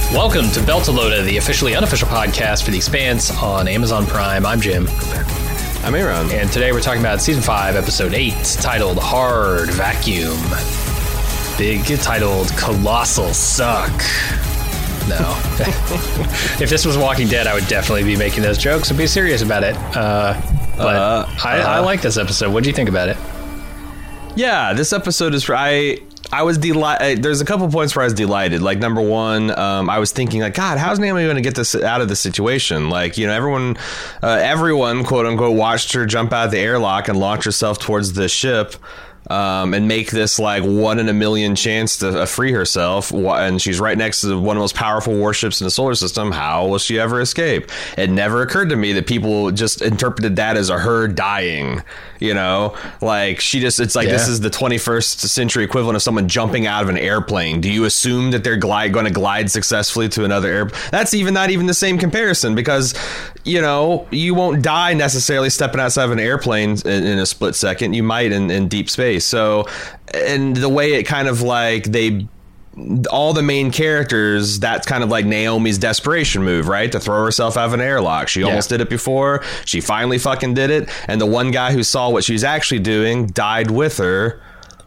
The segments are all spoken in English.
Welcome to Beltalowda, the officially unofficial podcast for The Expanse on Amazon Prime. I'm Jim. I'm Aaron. And today we're talking about Season 5, Episode 8, titled Hard Vacuum. Big titled Colossal Suck. No. If this was Walking Dead, I would definitely be making those jokes and be serious about it. I like this episode. What do you think about it? Yeah, this episode is... I was delighted. There's a couple points where I was delighted. Like, number one, I was thinking, like, God, how's Naomi going to get this out of the situation? Like, you know, everyone, quote unquote, watched her jump out of the airlock and launch herself towards the ship. And make this like 1 in a million chance to free herself. And she's right next to one of the most powerful warships in the solar system. How will she ever escape? It never occurred to me that people just interpreted that as her dying. You know, like it's like this is the 21st century equivalent of someone jumping out of an airplane. Do you assume that they're going to glide successfully to another airplane? That's not even the same comparison, because, you know, you won't die necessarily stepping outside of an airplane in a split second. You might in deep space. So, and the way it kind of like all the main characters, that's kind of like Naomi's desperation move, right? To throw herself out of an airlock. She almost did it before. She finally fucking did it. And the one guy who saw what she was actually doing died with her.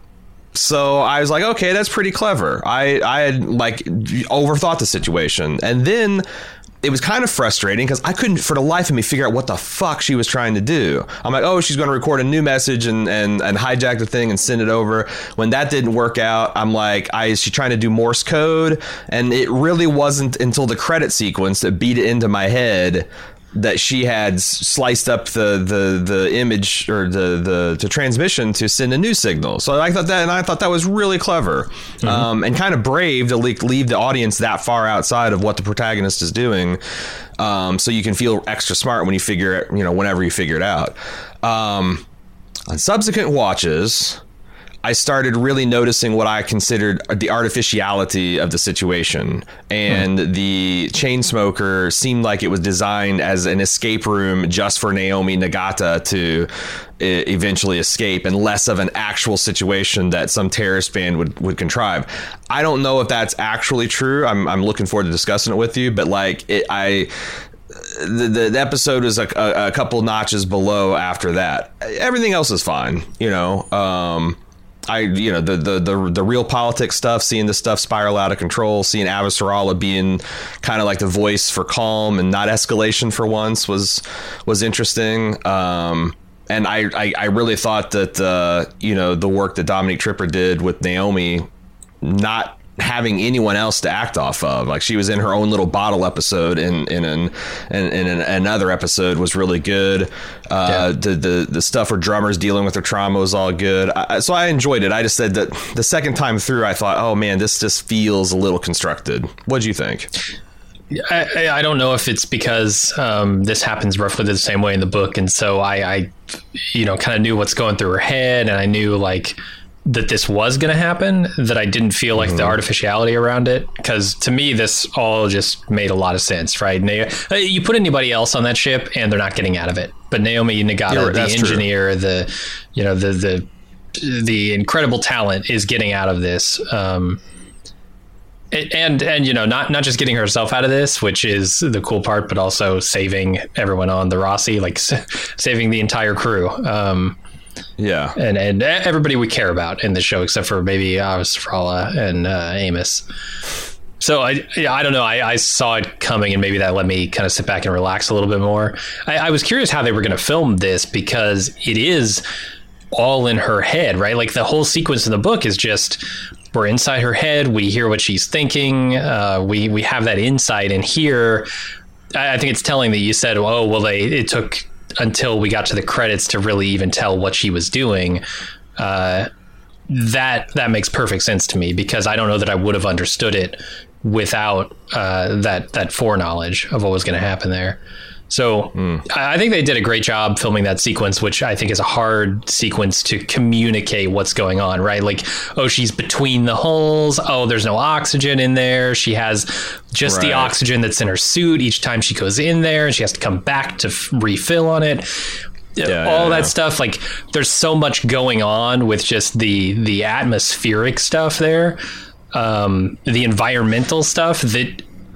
So I was like, okay, that's pretty clever. I had like overthought the situation. And then it was kind of frustrating because I couldn't for the life of me figure out what the fuck she was trying to do. I'm like, oh, she's going to record a new message and hijack the thing and send it over. When that didn't work out, I'm like, is she trying to do Morse code? And it really wasn't until the credit sequence that beat it into my head that she had sliced up the image or the transmission to send a new signal. So I thought that was really clever, and kind of brave to leave the audience that far outside of what the protagonist is doing, so you can feel extra smart when you figure it, you know, whenever you figure it out. On subsequent watches, I started really noticing what I considered the artificiality of the situation. And the chain smoker seemed like it was designed as an escape room just for Naomi Nagata to eventually escape, and less of an actual situation that some terrorist band would contrive. I don't know if that's actually true. I'm looking forward to discussing it with you, but like the episode is a couple notches below after that. Everything else is fine, you know. The real politics stuff, seeing this stuff spiral out of control, seeing Avasarala being kind of like the voice for calm and not escalation for once was interesting. And I really thought that, the work that Dominique Tripper did with Naomi, not having anyone else to act off of, like she was in her own little bottle episode in another episode, was really good. The stuff where Drummer's dealing with her trauma was all good. So I enjoyed it. I just said that the second time through, I thought, oh man, this just feels a little constructed. What'd you think? I don't know if it's because this happens roughly the same way in the book, and so I kind of knew what's going through her head, and I knew like that this was going to happen, that I didn't feel like the artificiality around it, because to me this all just made a lot of sense, right? You put anybody else on that ship and they're not getting out of it, but Naomi Nagata, the engineer, the incredible talent, is getting out of this, and not just getting herself out of this, which is the cool part, but also saving everyone on the Rossi, like saving the entire crew. And everybody we care about in the show, except for maybe Avasarala and Amos. So I don't know. I saw it coming, and maybe that let me kind of sit back and relax a little bit more. I was curious how they were going to film this, because it is all in her head, right? Like the whole sequence in the book is just, we're inside her head. We hear what she's thinking. We have that insight. And here, I think it's telling that you said, oh, well, it took until we got to the credits to really even tell what she was doing. That makes perfect sense to me, because I don't know that I would have understood it without that foreknowledge of what was going to happen there. So I think they did a great job filming that sequence, which I think is a hard sequence to communicate what's going on, right? Like, oh, she's between the hulls. Oh, there's no oxygen in there. She has just the oxygen that's in her suit each time she goes in there, and she has to come back to refill on it. That stuff. Like, there's so much going on with just the atmospheric stuff there, the environmental stuff that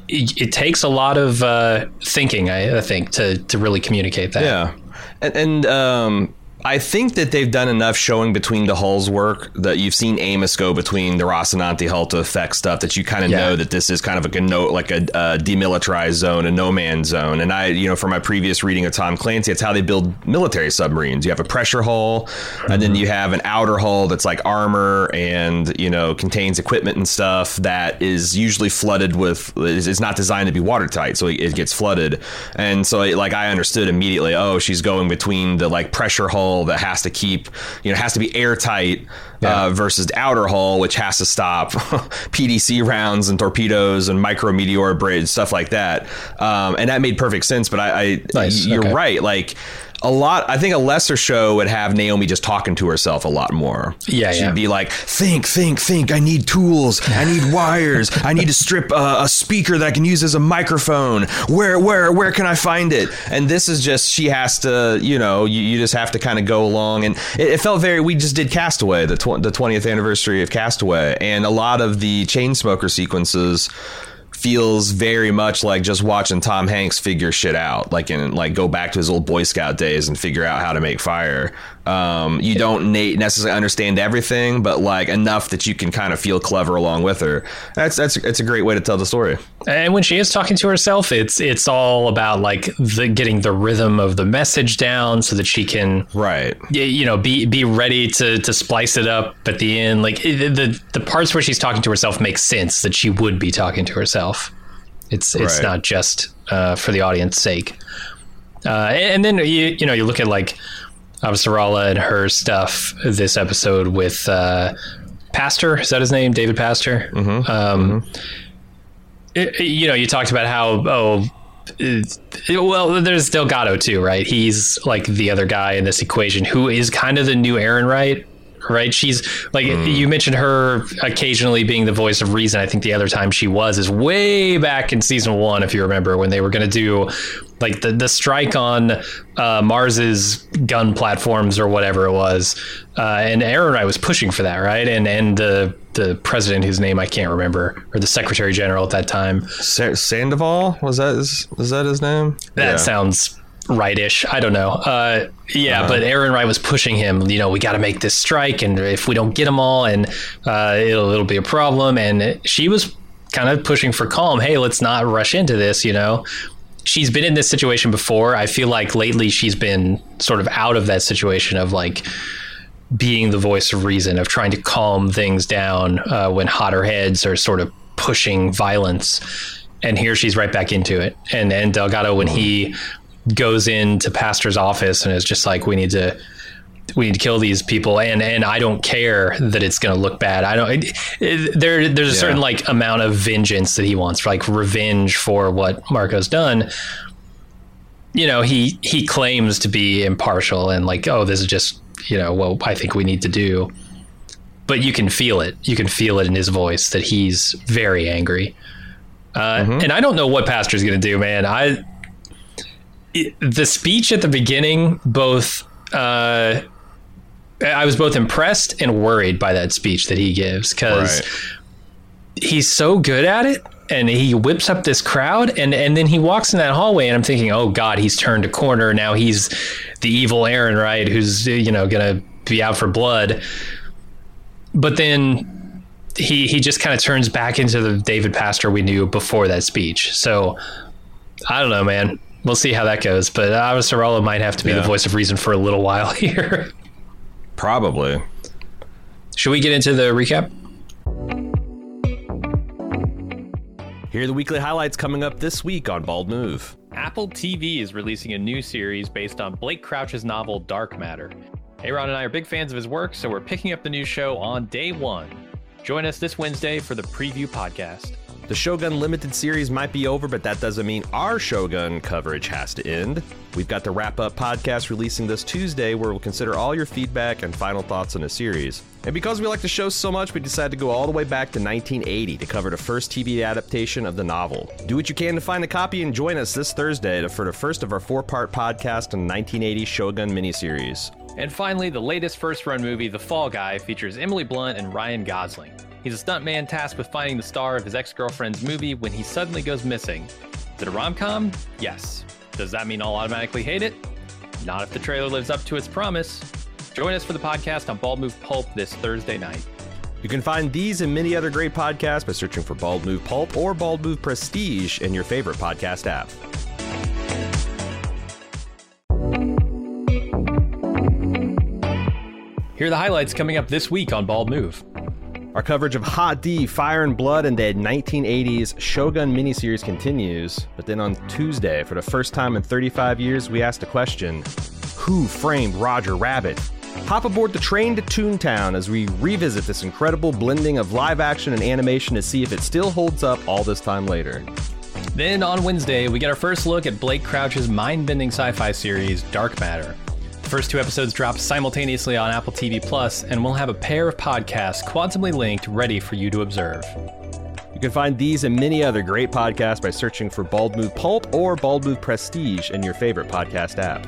it takes a lot of thinking, I think, to really communicate that. Yeah. And I think that they've done enough showing between the hulls work that you've seen Amos go between the Rocinante hull to affect stuff that you kind of know that this is kind of like a demilitarized zone, a no man's zone. And from my previous reading of Tom Clancy, it's how they build military submarines. You have a pressure hull, and then you have an outer hull that's like armor and, contains equipment and stuff that is usually flooded with, is not designed to be watertight. So it gets flooded. And so I understood immediately, she's going between the like pressure hull that has to keep, has to be airtight versus the outer hull, which has to stop PDC rounds and torpedoes and micrometeor bridge, stuff like that. And that made perfect sense. But you're right. Like, I think a lesser show would have Naomi just talking to herself a lot more. She'd be like, think. I need tools. I need wires. I need to strip a speaker that I can use as a microphone. Where can I find it? And this is just, she has to, you just have to kind of go along. And it felt we just did Castaway, the 20th anniversary of Castaway. And a lot of the Chainsmoker sequences feels very much like just watching Tom Hanks figure shit out, go back to his old Boy Scout days and figure out how to make fire. You don't necessarily understand everything, but like enough that you can kind of feel clever along with her. It's a great way to tell the story. And when she is talking to herself, it's all about like getting the rhythm of the message down so that she can be ready to splice it up at the end. Like the parts where she's talking to herself make sense that she would be talking to herself. It's not just for the audience's sake. And then you look at like Avasarala and her stuff this episode with Pastor. Is that his name? David Pastor. Mm-hmm. You talked about how there's Delgado too, right? He's like the other guy in this equation who is kind of the new Aaron Wright. Right. She's like you mentioned her occasionally being the voice of reason. I think the other time she is way back in season 1, if you remember, when they were going to do like the strike on Mars's gun platforms or whatever it was. And Aaron Wright was pushing for that. Right. And the president, whose name I can't remember, or the secretary general at that time. Sandoval? Is that his name? That sounds right-ish. I don't know. But Aaron Wright was pushing him, we got to make this strike, and if we don't get them all, and it'll be a problem. And she was kind of pushing for calm. Hey, let's not rush into this. She's been in this situation before. I feel like lately she's been sort of out of that situation of like being the voice of reason, of trying to calm things down when hotter heads are sort of pushing violence. And here she's right back into it. And Delgado, when he goes into Pastor's office and is just like, we need to kill these people, and I don't care that it's going to look bad. There's a certain like amount of vengeance that he wants, like revenge for what Marco's done. He claims to be impartial and like, this is just what I think we need to do. But you can feel it. You can feel it in his voice that he's very angry. And I don't know what Pastor's going to do, man. The speech at the beginning, I was both impressed and worried by that speech that he gives, because he's so good at it, and he whips up this crowd, and then he walks in that hallway, and I'm thinking, oh God, he's turned a corner. Now he's the evil Aaron Wright who's gonna be out for blood. But then he just kind of turns back into the David Pastor we knew before that speech. So I don't know, man. We'll see how that goes, but Avasarala might have to be the voice of reason for a little while here. Probably. Should we get into the recap? Here are the weekly highlights coming up this week on Bald Move. Apple TV is releasing a new series based on Blake Crouch's novel Dark Matter. Aaron and I are big fans of his work, so we're picking up the new show on day 1. Join us this Wednesday for the preview podcast. The Shogun Limited series might be over, but that doesn't mean our Shogun coverage has to end. We've got the wrap-up podcast releasing this Tuesday, where we'll consider all your feedback and final thoughts on the series. And because we like the show so much, we decided to go all the way back to 1980 to cover the first TV adaptation of the novel. Do what you can to find a copy and join us this Thursday for the first of our 4-part podcast on the 1980 Shogun miniseries. And finally, the latest first-run movie, The Fall Guy, features Emily Blunt and Ryan Gosling. He's a stuntman tasked with finding the star of his ex-girlfriend's movie when he suddenly goes missing. Is it a rom-com? Yes. Does that mean I'll automatically hate it? Not if the trailer lives up to its promise. Join us for the podcast on Bald Move Pulp this Thursday night. You can find these and many other great podcasts by searching for Bald Move Pulp or Bald Move Prestige in your favorite podcast app. Here are the highlights coming up this week on Bald Move. Our coverage of Hot D, Fire and Blood, and the 1980s Shogun miniseries continues. But then on Tuesday, for the first time in 35 years, we asked a question: who framed Roger Rabbit? Hop aboard the train to Toontown as we revisit this incredible blending of live action and animation to see if it still holds up all this time later. Then on Wednesday, we get our first look at Blake Crouch's mind-bending sci-fi series, Dark Matter. The first 2 episodes drop simultaneously on Apple TV Plus, and we'll have a pair of podcasts quantumly linked ready for you to observe. You can find these and many other great podcasts by searching for Bald Move Pulp or Bald Move Prestige in your favorite podcast app.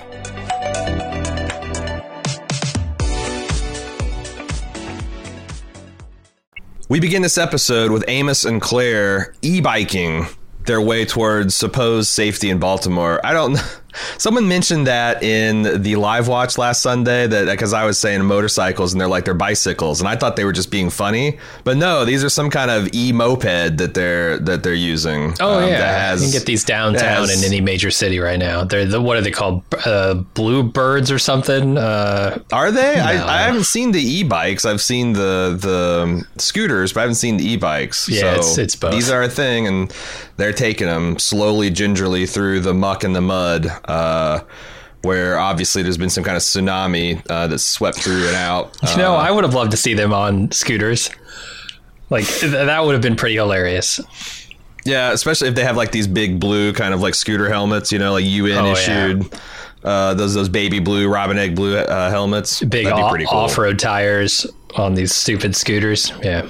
We begin this episode with Amos and Claire e-biking their way towards supposed safety in Baltimore. I don't know. Someone mentioned that in the live watch last Sunday, that because I was saying motorcycles and they're bicycles, and I thought they were just being funny, but no, these are some kind of e-moped that they're using. Oh yeah, you can get these downtown in any major city right now. They're what are they called? Bluebirds or something? Are they? No. I haven't seen the e-bikes. I've seen the scooters, but I haven't seen the e-bikes. Yeah, so it's both. These are a thing, and they're taking them slowly, gingerly through the muck and the mud. Where obviously there's been some kind of tsunami that's swept through and out. I would have loved to see them on scooters. That would have been pretty hilarious. Yeah, especially if they have these big blue kind of scooter helmets, UN issued. Yeah. Those baby blue, robin egg blue helmets. Big That'd be pretty cool. Off-road tires on these stupid scooters. Yeah.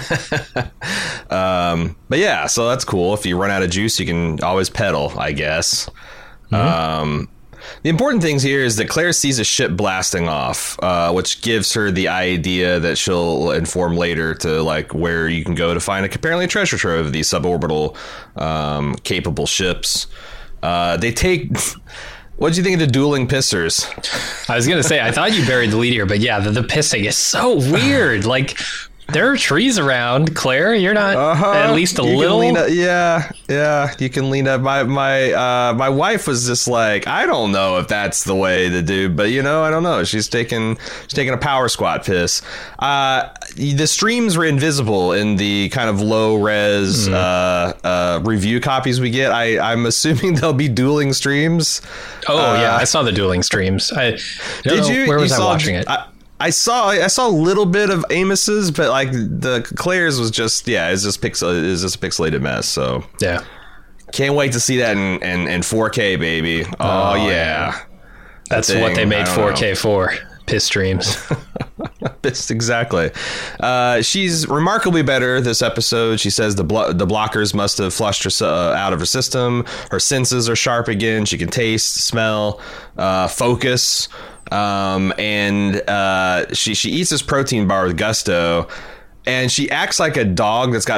But yeah, so that's cool. If you run out of juice, you can always pedal, I guess. Mm-hmm. The important things here is that Claire sees a ship blasting off, which gives her the idea that she'll inform later to where you can go to find apparently a treasure trove of these suborbital capable ships. They take. What did you think of the dueling pissers? I was gonna say I thought you buried the lead here, but yeah, the pissing is so weird. There are trees around, Claire. You're not at least a little. Yeah. You can lean up. My wife was just I don't know if that's the way to do, but I don't know. She's taking a power squat piss. The streams were invisible in the kind of low res review copies we get. I'm assuming there'll be dueling streams. Oh yeah, I saw the dueling streams. Did you? Where was I watching it? I saw a little bit of Amos's, but the Claire's was just it's just a pixelated mess. So yeah, can't wait to see that in 4K, baby. Oh yeah, that's what they made 4K for. Piss streams. Exactly. She's remarkably better this episode. She says the blockers must have flushed her out of her system. Her senses are sharp again. She can taste, smell, focus. And she eats this protein bar with gusto, and she acts like a dog that's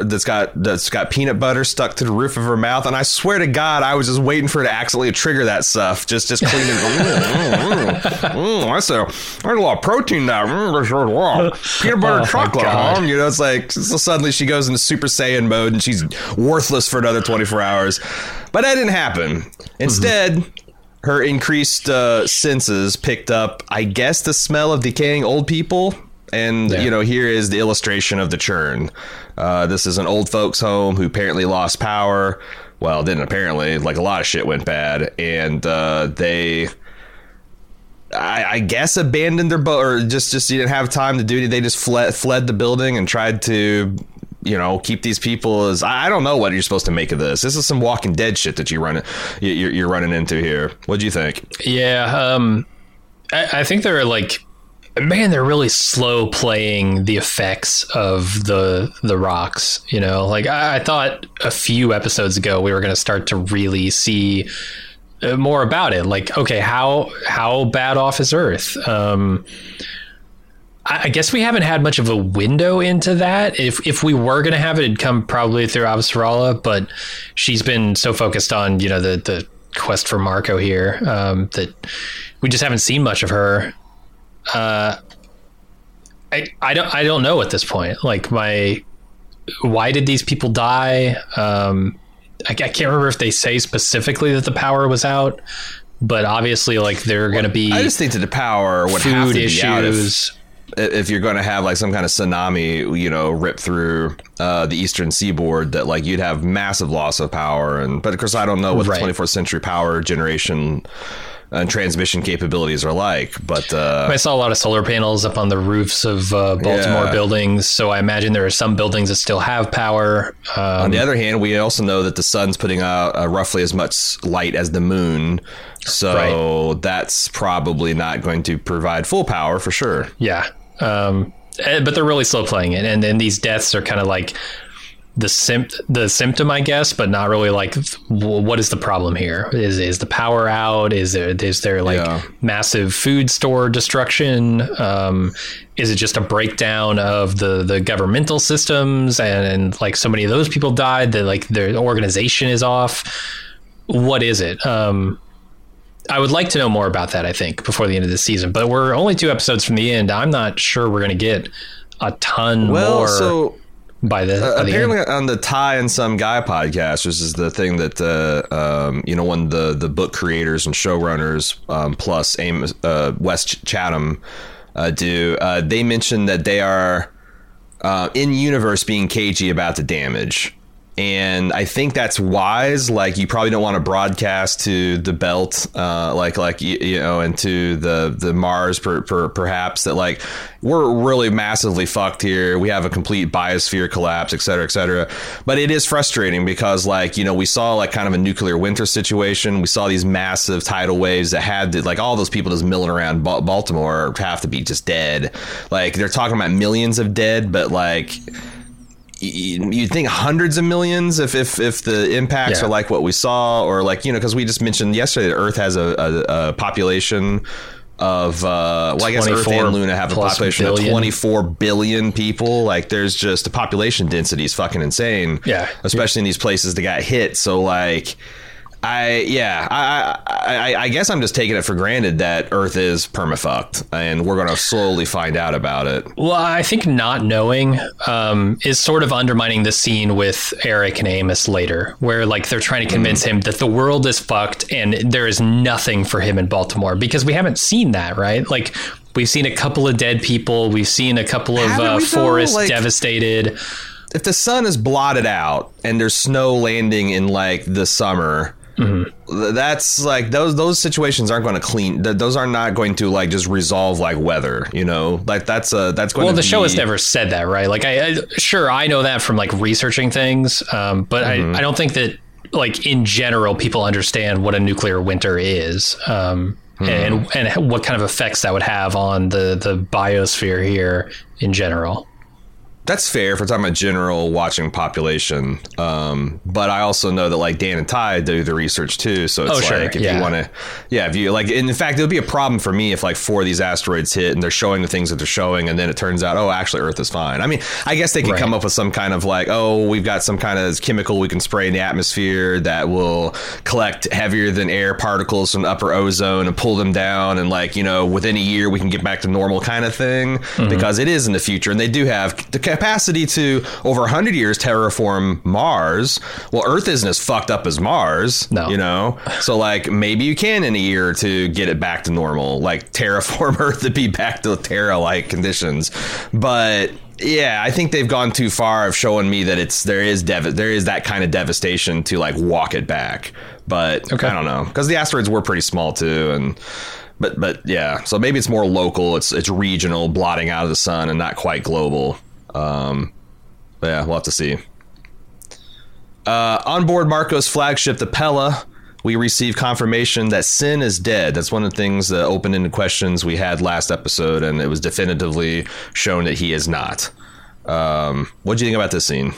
got peanut butter stuck to the roof of her mouth. And I swear to God, I was just waiting for her to accidentally trigger that stuff. Just clean it. That's a lot of protein now. Peanut butter chocolate. So suddenly she goes into Super Saiyan mode and she's worthless for another 24 hours. But that didn't happen. Instead, her increased senses picked up, I guess, the smell of decaying old people. And, here is the illustration of the churn. This is an old folks home who apparently lost power. Well, didn't apparently. A lot of shit went bad. And they, I guess, abandoned their boat, or just didn't have time to do it. They just fled the building and tried to, keep these people as... I don't know what you're supposed to make of this. This is some Walking Dead shit that you're running into here. What do you think? Yeah, I think they're they're really slow playing the effects of the rocks. I thought a few episodes ago we were going to start to really see more about it. Okay, how bad off is Earth? I guess we haven't had much of a window into that. If we were going to have it, it'd come probably through Avasarala, but she's been so focused on, the quest for Marco here, that we just haven't seen much of her. I don't know at this point. Like, why did these people die? I can't remember if they say specifically that the power was out, but obviously, like, they're going to be. I just think that the power would have to be out if you're going to have like some kind of tsunami, rip through the eastern seaboard. That like you'd have massive loss of power, but of course I don't know what the 24th century power generation and transmission capabilities are like. But I saw a lot of solar panels up on the roofs of Baltimore buildings, so I imagine there are some buildings that still have power. On the other hand, we also know that the sun's putting out roughly as much light as the moon, so that's probably not going to provide full power for sure. Yeah, but they're really slow playing it, and then these deaths are kind of like the symptom, I guess, but not really like what is the problem here? Is the power out? Is there like massive food store destruction? Is it just a breakdown of the governmental systems and like so many of those people died that like their organization is off? What is it? I would like to know more about that, I think, before the end of the season, but we're only 2 episodes from the end. I'm not sure we're going to get a ton more. So by apparently on the Ty and Some Guy podcast, which is the thing that one of the book creators and showrunners plus Wes Chatham do, they mentioned that they are in universe being cagey about the damage. And I think that's wise. Like, you probably don't want to broadcast to the belt, and to the Mars, perhaps, that like we're really massively fucked here. We have a complete biosphere collapse, et cetera, et cetera. But it is frustrating because, like, we saw like kind of a nuclear winter situation. We saw these massive tidal waves that had to, like, all those people just milling around Baltimore have to be just dead. Like, they're talking about millions of dead, but like, you'd think hundreds of millions if the impacts are like what we saw, or like, because we just mentioned yesterday that Earth has a population of I guess Earth and Luna have a population of 24 billion people. Like, there's just the population density is fucking insane. Yeah, especially in these places that got hit. So like, I guess I'm just taking it for granted that Earth is permafucked, and we're going to slowly find out about it. Well, I think not knowing is sort of undermining the scene with Eric and Amos later, where like they're trying to convince him that the world is fucked and there is nothing for him in Baltimore, because we haven't seen that, right? Like, we've seen a couple of dead people, we've seen a couple of forests devastated. If the sun is blotted out and there's snow landing in like the summer, that's like those situations aren't going to clean. Those are not going to like just resolve like weather, like that's going to well, the show has never said that, right? Like, I know that from like researching things, but I don't think that like in general people understand what a nuclear winter is, and what kind of effects that would have on the biosphere here in general. That's fair if we're talking about general watching population. But I also know that like Dan and Ty do the research too. So it's if you want to, if you like, in fact, it would be a problem for me if like 4 of these asteroids hit and they're showing the things that they're showing, and then it turns out, oh, actually Earth is fine. I mean, I guess they could come up with some kind of like, oh, we've got some kind of chemical we can spray in the atmosphere that will collect heavier than air particles from upper ozone and pull them down. And like, within a year we can get back to normal kind of thing, because it is in the future. And they do have the capacity to over 100 years terraform Mars. Well, Earth isn't as fucked up as Mars, so like maybe you can in a year or two get it back to normal, like terraform Earth to be back to Terra-like conditions. But yeah, I think they've gone too far of showing me that there is that kind of devastation to like walk it back. But I don't know, because the asteroids were pretty small too, but yeah, so maybe it's more local, it's regional, blotting out of the sun and not quite global. But yeah, we'll have to see. On board Marco's flagship, the Pella, we received confirmation that Sin is dead. That's one of the things, the open-ended questions we had last episode, and it was definitively shown that he is not. What do you think about this scene?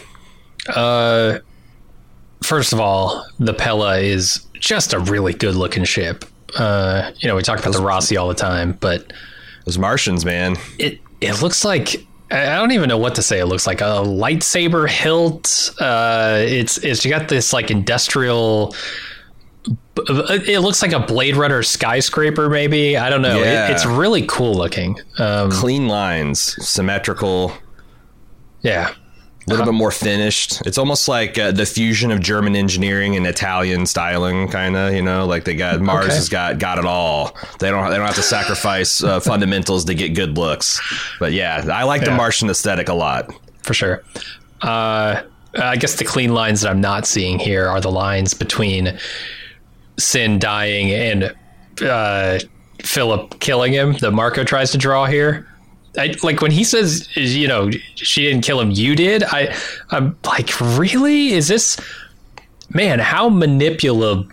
First of all, the Pella is just a really good-looking ship. We talk about the Rossi all the time, but those Martians, man. it looks like, I don't even know what to say. It looks like a lightsaber hilt. It's you got this like industrial. It looks like a Blade Runner skyscraper, maybe. I don't know. Yeah. It's really cool looking. Clean lines, symmetrical. Yeah. A little bit more finished. It's almost like the fusion of German engineering and Italian styling, kind of. You know, like Mars has got it all. They don't have to sacrifice fundamentals to get good looks. But yeah, I like the Martian aesthetic a lot for sure. I guess the clean lines that I'm not seeing here are the lines between Sin dying and Philip killing him that Marco tries to draw here. Like when he says, you know, she didn't kill him, you did. I'm like, really? Is this, man? How manipulable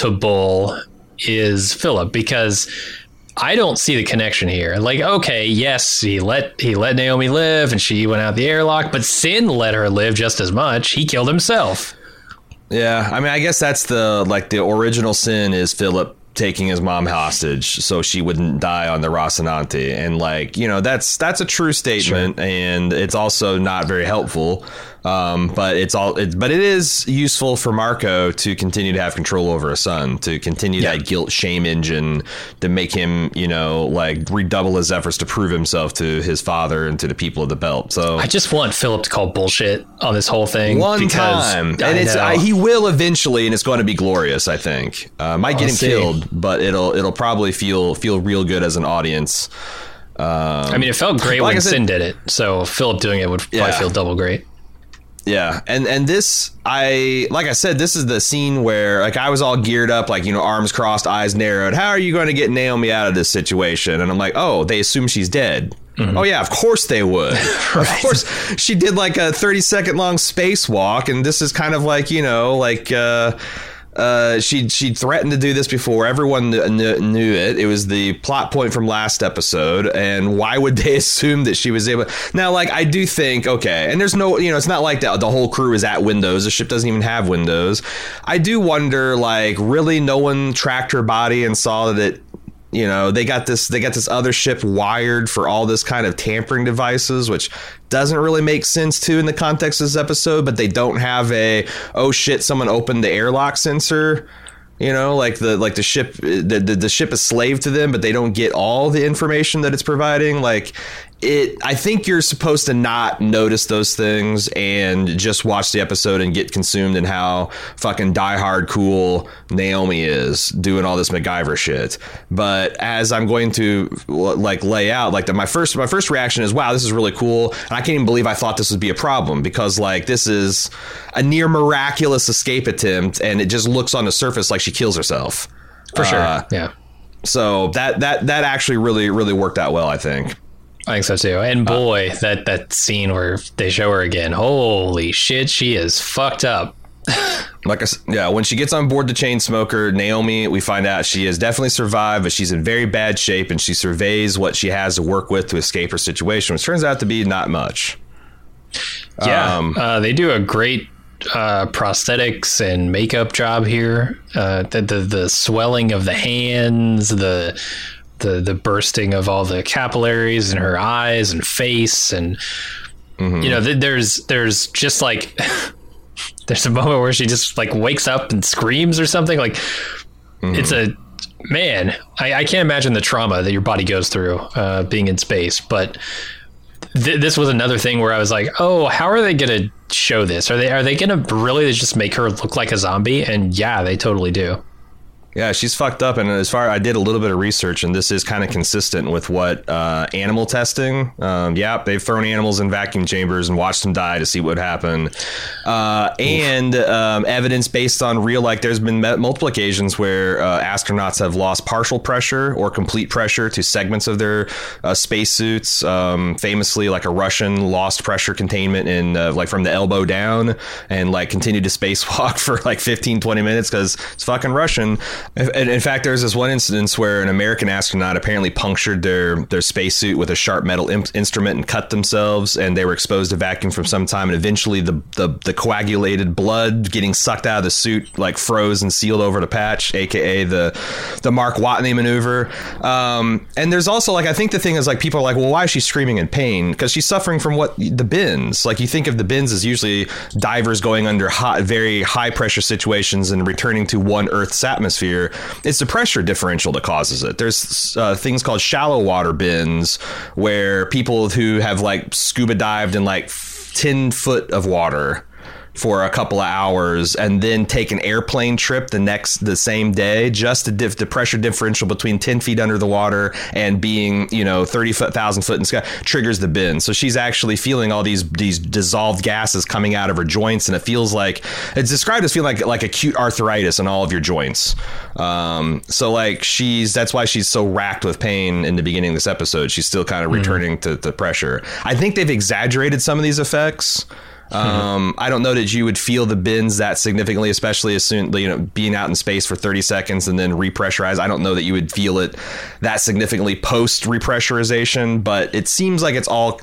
is Philip? Because I don't see the connection here. Like, okay, yes, he let Naomi live, and she went out the airlock, but Sin let her live just as much. He killed himself. Yeah, I mean, I guess that's the original Sin is Philip taking his mom hostage so she wouldn't die on the Rocinante, and like, you know, that's a true statement. Sure. And it's also not very helpful, but it is useful for Marco to continue to have control over his son, to continue that guilt shame engine, to make him, you know, like redouble his efforts to prove himself to his father and to the people of the belt. So I just want Philip to call bullshit on this whole thing one time, and he will eventually, and it's going to be glorious. I think might get him killed, but it'll probably feel real good as an audience. I mean, it felt great when Sin did it, so Philip doing it would probably feel double great. Yeah, and this, like I said, this is the scene where, like, I was all geared up, like, you know, arms crossed, eyes narrowed. How are you going to get Naomi out of this situation? And I'm like, oh, they assume she's dead. Mm-hmm. Oh, yeah, of course they would. Right. Of course. She did, like, a 30-second long spacewalk, and this is kind of like, you know, like... She threatened to do this before. Everyone knew it. It was the plot point from last episode. And why would they assume that she was able? Now, like, I do think, okay, and there's no, you know, it's not like the whole crew is at windows. The ship doesn't even have windows. I do wonder, like, really, no one tracked her body and saw that it. You know, they got this other ship wired for all this kind of tampering devices, which doesn't really make sense too in the context of this episode, but they don't have oh shit, someone opened the airlock sensor. You know, like the ship, the ship is slave to them, but they don't get all the information that it's providing. Like I think you're supposed to not notice those things and just watch the episode and get consumed in how fucking diehard cool Naomi is doing all this MacGyver shit. But as I'm going to like lay out, like my first reaction is, wow, this is really cool. And I can't even believe I thought this would be a problem, because like this is a near miraculous escape attempt, and it just looks on the surface like she kills herself. For sure. Yeah. So that actually really worked out well, I think. I think so too. And boy, that scene where they show her again, holy shit, she is fucked up. Like I said, yeah, when she gets on board the Chainsmoker, Naomi, we find out she has definitely survived, but she's in very bad shape, and she surveys what she has to work with to escape her situation, which turns out to be not much. Yeah, they do a great prosthetics and makeup job here. The swelling of the hands, the bursting of all the capillaries in her eyes and face, and you know, there's just like there's a moment where she just like wakes up and screams or something. Like it's a man. I can't imagine the trauma that your body goes through being in space, but this was another thing where I was like, oh, how are they gonna show this? Are they gonna really just make her look like a zombie? And yeah, they totally do. Yeah, she's fucked up, and as far I did a little bit of research, and this is kind of consistent with what animal testing. They've thrown animals in vacuum chambers and watched them die to see what would happen, and evidence based on real. Like, there's been multiple occasions where astronauts have lost partial pressure or complete pressure to segments of their spacesuits. Famously, like a Russian lost pressure containment in like from the elbow down, and like continued to spacewalk for like 15-20 minutes because it's fucking Russian. In fact, there's this one instance where an American astronaut apparently punctured their spacesuit with a sharp metal instrument and cut themselves, and they were exposed to vacuum for some time, and eventually the coagulated blood getting sucked out of the suit like froze and sealed over the patch, aka the Mark Watney maneuver. And there's also like, I think the thing is like, people are like, well, why is she screaming in pain? Because she's suffering from the bends. Like, you think of the bends as usually divers going under very high pressure situations and returning to one Earth's atmosphere. It's the pressure differential that causes it. There's things called shallow water bends, where people who have like scuba dived in like 10 foot of water for a couple of hours and then take an airplane trip the same day, just the pressure differential between 10 feet under the water and being 30,000 foot in the sky triggers the bend. So she's actually feeling all these dissolved gases coming out of her joints, and it feels like it's described as feeling like acute arthritis in all of your joints. So like that's why she's so racked with pain in the beginning of this episode. She's still kind of returning to the pressure. I think they've exaggerated some of these effects. I don't know that you would feel the bends that significantly, especially as soon, being out in space for 30 seconds and then repressurize. I don't know that you would feel it that significantly post repressurization, but it seems like it's all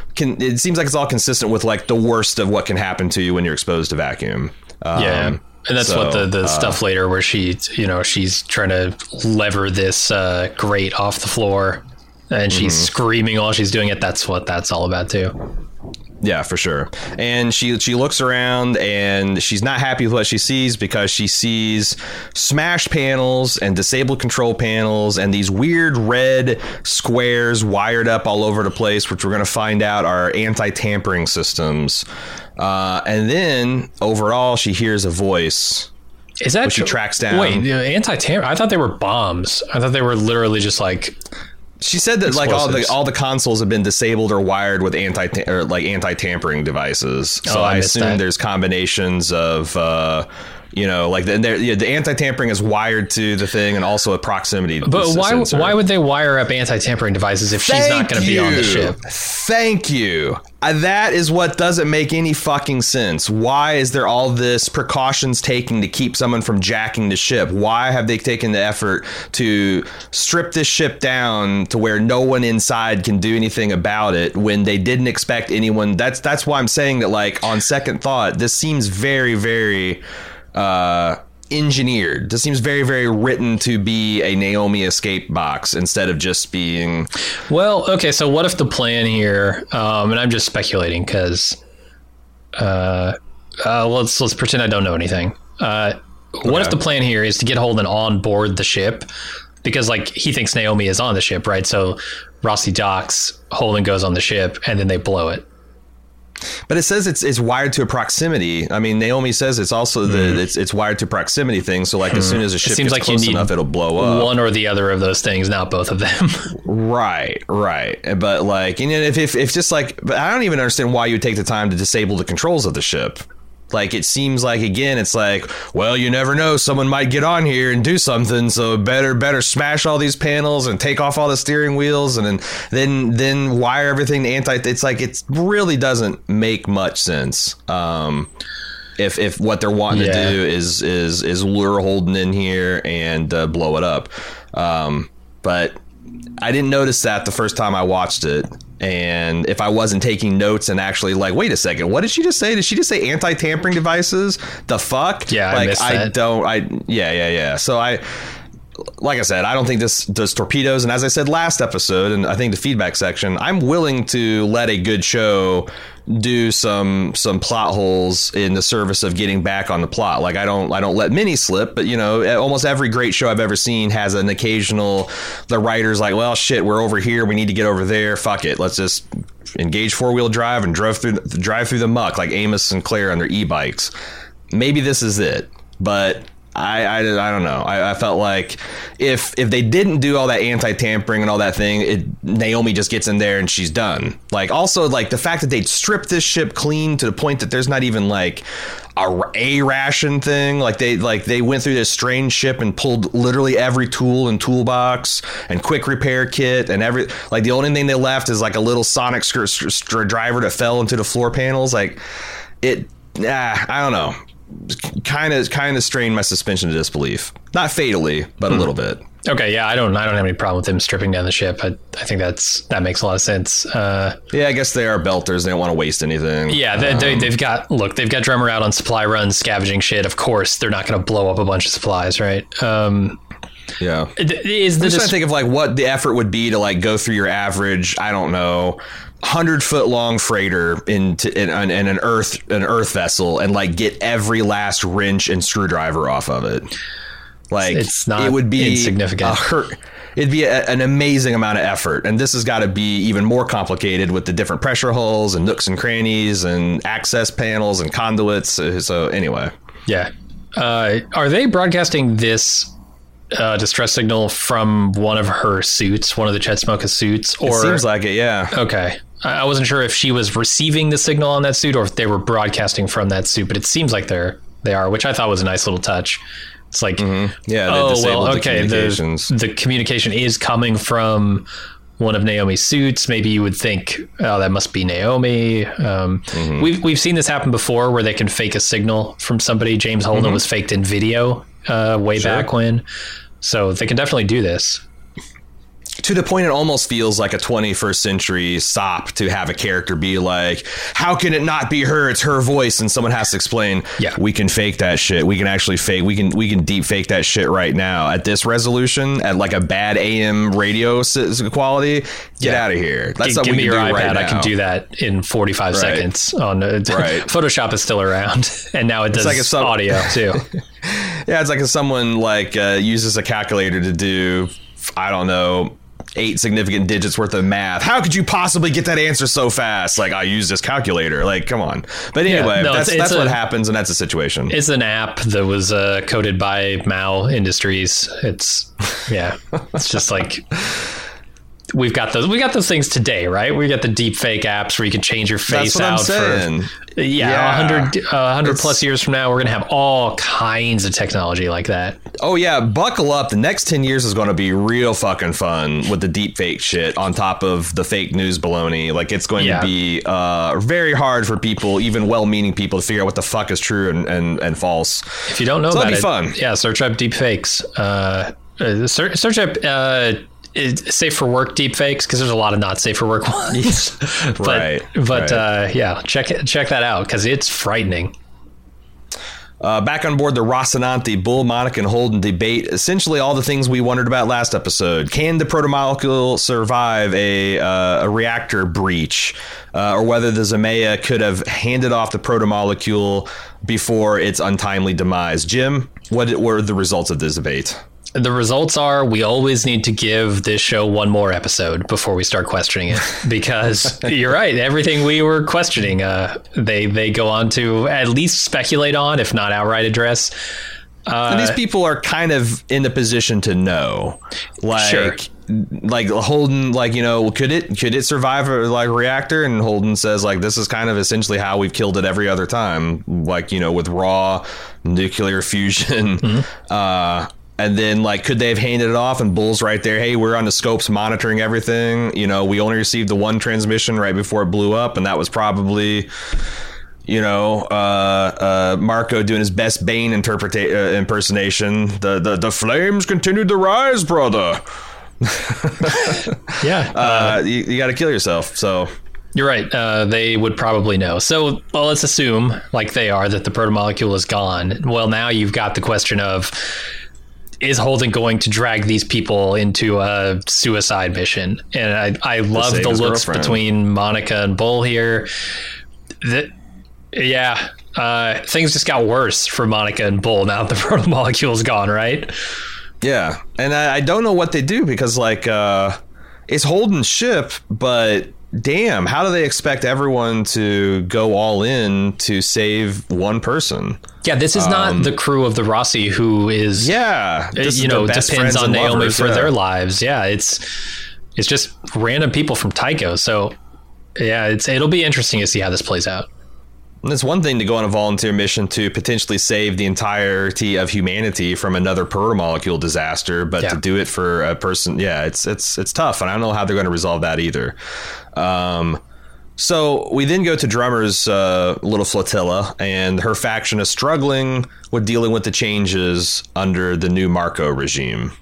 consistent with like the worst of what can happen to you when you're exposed to vacuum. And that's what the stuff later where she's trying to lever this grate off the floor and she's screaming while she's doing it. That's what that's all about too. Yeah, for sure. And she looks around and she's not happy with what she sees, because she sees smashed panels and disabled control panels and these weird red squares wired up all over the place, which we're going to find out are anti-tampering systems. And then overall, she hears a voice. Is that she tracks down? Wait, anti-tamper? I thought they were bombs. I thought they were literally just like. She said that explosives. Like all the consoles have been disabled or wired with anti-tampering devices. So I assume there's combinations of like the anti-tampering is wired to the thing and also a proximity. But why would they wire up anti-tampering devices if she's not going to be on the ship? Thank you. That is what doesn't make any fucking sense. Why is there all this precautions taken to keep someone from jacking the ship? Why have they taken the effort to strip this ship down to where no one inside can do anything about it when they didn't expect anyone? That's why I'm saying that, like, on second thought, this seems very, very engineered. This seems very, very written to be a Naomi escape box instead of just being. Well, okay, so what if the plan here, and I'm just speculating because let's pretend I don't know anything. What if the plan here is to get Holden on board the ship? Because like he thinks Naomi is on the ship, right? So Rossi docks, Holden goes on the ship, and then they blow it. But it says it's wired to a proximity. I mean, Naomi says it's also it's wired to proximity thing. So like as soon as a ship gets close enough, it'll blow up. One or the other of those things, not both of them. Right. But like, if just like, but I don't even understand why you would take the time to disable the controls of the ship. Like, it seems like, again, it's like, well, you never know, someone might get on here and do something, so better smash all these panels and take off all the steering wheels and then wire everything to it's like, it really doesn't make much sense. If what they're wanting to do is lure Holden in here and blow it up. But I didn't notice that the first time I watched it. And if I wasn't taking notes and actually like, wait a second, what did she just say? Did she just say anti-tampering devices? The fuck? Yeah, like, I missed that. Yeah. So like I said, I don't think this does torpedoes. And as I said last episode, and I think the feedback section, I'm willing to let a good show do some plot holes in the service of getting back on the plot. Like I don't let many slip, but almost every great show I've ever seen has an occasional, the writer's like, well, shit, we're over here, we need to get over there. Fuck it, let's just engage 4-wheel drive and drive through the muck like Amos and Claire on their e-bikes. Maybe this is it, but I don't know. I felt like if they didn't do all that anti-tampering and all that thing, Naomi just gets in there and she's done. Like, also, like, the fact that they'd stripped this ship clean to the point that there's not even like a ration thing. Like they went through this strange ship and pulled literally every tool and toolbox and quick repair kit and like the only thing they left is like a little sonic screwdriver that fell into the floor panels. Like I don't know. kind of strained my suspension of disbelief. Not fatally, but a little bit. Okay, yeah, I don't have any problem with them stripping down the ship. I think that makes a lot of sense. Yeah, I guess they are belters. They don't want to waste anything. Yeah, they've got Drummer out on supply runs, scavenging shit. Of course, they're not going to blow up a bunch of supplies, right? Yeah. I'm just trying to think of like what the effort would be to like go through your average, I don't know, 100-foot long freighter in an earth vessel and like get every last wrench and screwdriver off of it. Like it's not, it would be insignificant. It'd be an amazing amount of effort, and this has got to be even more complicated with the different pressure holes and nooks and crannies and access panels and conduits. So anyway, yeah, are they broadcasting this distress signal from one of her suits, one of the Chet Smoka suits? Or it seems like it, yeah. Okay, I wasn't sure if she was receiving the signal on that suit or if they were broadcasting from that suit, but it seems like they are, which I thought was a nice little touch. It's like, yeah, the communication is coming from one of Naomi's suits. Maybe you would think, oh, that must be Naomi. We've seen this happen before where they can fake a signal from somebody. James Holden was faked in video way back when. So they can definitely do this. To the point, it almost feels like a 21st century sop to have a character be like, how can it not be her? It's her voice. And someone has to explain, yeah, we can fake that shit. We can actually we can deep fake that shit right now at this resolution, at like a bad AM radio quality. Get out of here. That's something give me we your can do iPad. right now. I can do that in 45 seconds on Photoshop is still around. And now it does like audio too. Yeah. It's like if someone like uses a calculator to do, I don't know, 8 significant digits worth of math. How could you possibly get that answer so fast? Like, I use this calculator. Like, come on. But anyway, that's what happens, and that's a situation. It's an app that was coded by Mao Industries. It's just like we've got those things today, right? We got the deep fake apps where you can change your face out. That's what I'm saying. 100 plus years from now, we're going to have all kinds of technology like that. Oh, yeah. Buckle up. The next 10 years is going to be real fucking fun with the deep fake shit on top of the fake news baloney. Like, it's going to be very hard for people, even well-meaning people, to figure out what the fuck is true and false. If you don't know about it, fun. Yeah, search up deep fakes. Search up safe for work deep fakes, because there's a lot of not safe for work ones. But check that out, because it's frightening. Back on board the Rocinante, Bull, Monica, and Holden debate essentially all the things we wondered about last episode. Can the protomolecule survive a reactor breach, or whether the Zamea could have handed off the protomolecule before its untimely demise? Jim, what were the results of this debate? The results are we always need to give this show one more episode before we start questioning it, because you're right. Everything we were questioning, they go on to at least speculate on, if not outright address. And these people are kind of in the position to know, like, sure. Like Holden, like, you know, could it survive a reactor? And Holden says, like, this is kind of essentially how we've killed it every other time, like, you know, with raw nuclear fusion. And then, like, could they have handed it off? And Bull's right there. Hey, we're on the scopes monitoring everything. You know, we only received the one transmission right before it blew up. And that was probably, you know, Marco doing his best Bane impersonation. The flames continued to rise, brother. Yeah. You got to kill yourself. So you're right. They would probably know. So, well, let's assume, like they are, that the protomolecule is gone. Well, now you've got the question of, is Holden going to drag these people into a suicide mission? And I love the looks between Monica and Bull here. Things just got worse for Monica and Bull now that the protomolecule's gone, right? Yeah. And I don't know what they do, because, like, it's Holden's ship, but damn, how do they expect everyone to go all in to save one person? Yeah, this is not the crew of the Rossi who is, depends on Naomi for their lives. Yeah, it's just random people from Tycho. So, yeah, it'll be interesting to see how this plays out. And it's one thing to go on a volunteer mission to potentially save the entirety of humanity from another protomolecule disaster, but to do it for a person, it's tough, and I don't know how they're going to resolve that either. So we then go to Drummer's little flotilla, and her faction is struggling with dealing with the changes under the new Marco regime.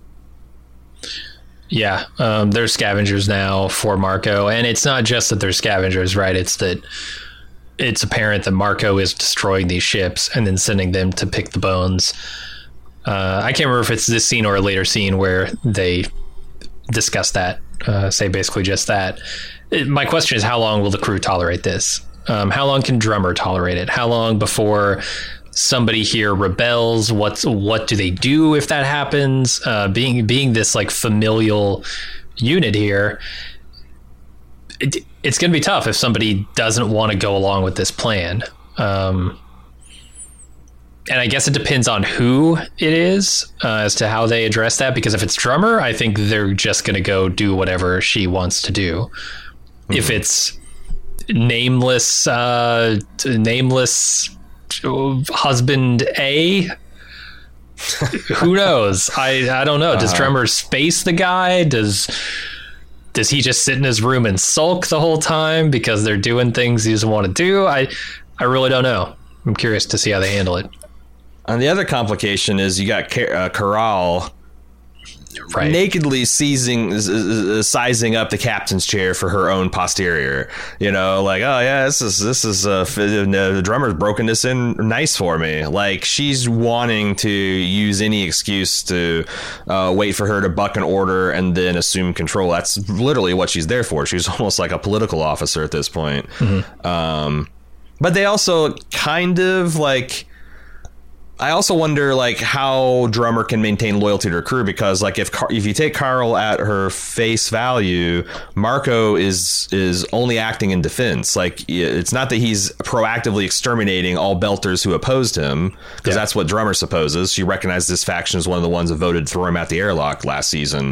Yeah, they're scavengers now for Marco, and it's not just that they're scavengers, right? It's that it's apparent that Marco is destroying these ships and then sending them to pick the bones. I can't remember if it's this scene or a later scene where they discuss that, say basically just that. My question is, how long will the crew tolerate this? How long can Drummer tolerate it? How long before somebody here rebels? What do they do if that happens? Being this like familial unit here, it's going to be tough if somebody doesn't want to go along with this plan. And I guess it depends on who it is as to how they address that. Because if it's Drummer, I think they're just going to go do whatever she wants to do. Mm-hmm. If it's nameless husband A, who knows? I don't know. Does Drummer space the guy? Does he just sit in his room and sulk the whole time because they're doing things he doesn't want to do? I really don't know. I'm curious to see how they handle it. And the other complication is you got Caral nakedly sizing up the captain's chair for her own posterior. You know, like, oh yeah, this is the Drummer's broken this in nice for me. Like, she's wanting to use any excuse to wait for her to buck an order and then assume control. That's literally what she's there for. She's almost like a political officer at this point. Mm-hmm. But they also kind of like, I also wonder like how Drummer can maintain loyalty to her crew, because like if you take Carl at her face value, Marco is only acting in defense. Like, it's not that he's proactively exterminating all Belters who opposed him, because that's what Drummer supposes. She recognized this faction as one of the ones that voted to throw him at the airlock last season.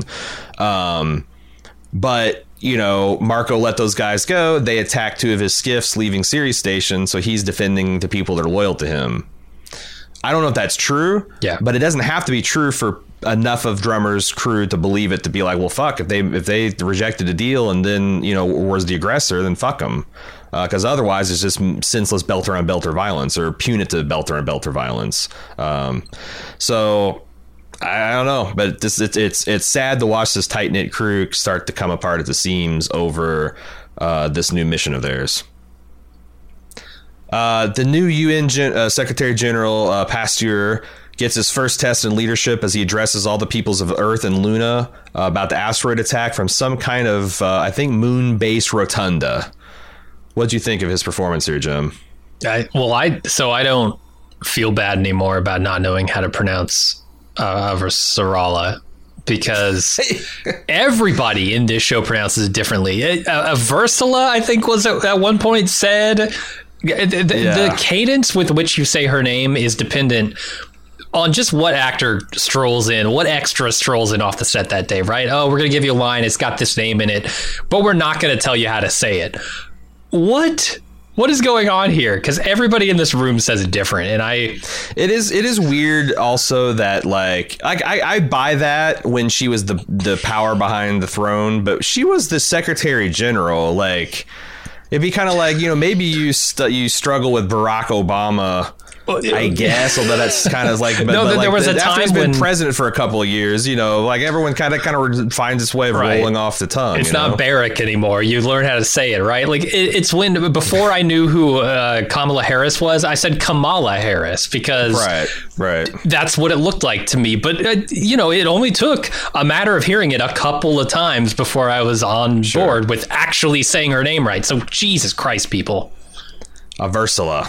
But you know, Marco let those guys go. They attacked 2 of his skiffs leaving Ceres Station, so he's defending the people that are loyal to him. I don't know if that's true, but it doesn't have to be true for enough of Drummer's crew to believe it, to be like, well, fuck, if they rejected a deal and then, you know, was the aggressor, then fuck them. Because otherwise it's just senseless Belter on Belter violence, or punitive Belter on Belter violence. So I don't know, but it's sad to watch this tight-knit crew start to come apart at the seams over this new mission of theirs. The new UN Secretary General Pasteur gets his first test in leadership as he addresses all the peoples of Earth and Luna about the asteroid attack from some kind of, I think, moon-based rotunda. What do you think of his performance here, Jim? I don't feel bad anymore about not knowing how to pronounce Avasarala, because everybody in this show pronounces it differently. Aversala, I think, was at one point said. The cadence with which you say her name is dependent on just what actor strolls in, what extra strolls in off the set that day, right? Oh, we're going to give you a line. It's got this name in it, but we're not going to tell you how to say it. What is going on here? Because everybody in this room says it different. And it is weird also that like I buy that when she was the power behind the throne, but she was the Secretary General. Like, it'd be kind of like, you know, maybe you struggle with Barack Obama, I guess, although that's kind of like, but, no, but there was a time after he's when been president for a couple of years, you know, like everyone kind of finds its way of rolling off the tongue. It's not Barack anymore. You learn how to say it, right? Like it's when before I knew who Kamala Harris was, I said Kamala Harris because right. That's what it looked like to me. But you know, it only took a matter of hearing it a couple of times before I was on board with actually saying her name right. So Jesus Christ, people. Aversala.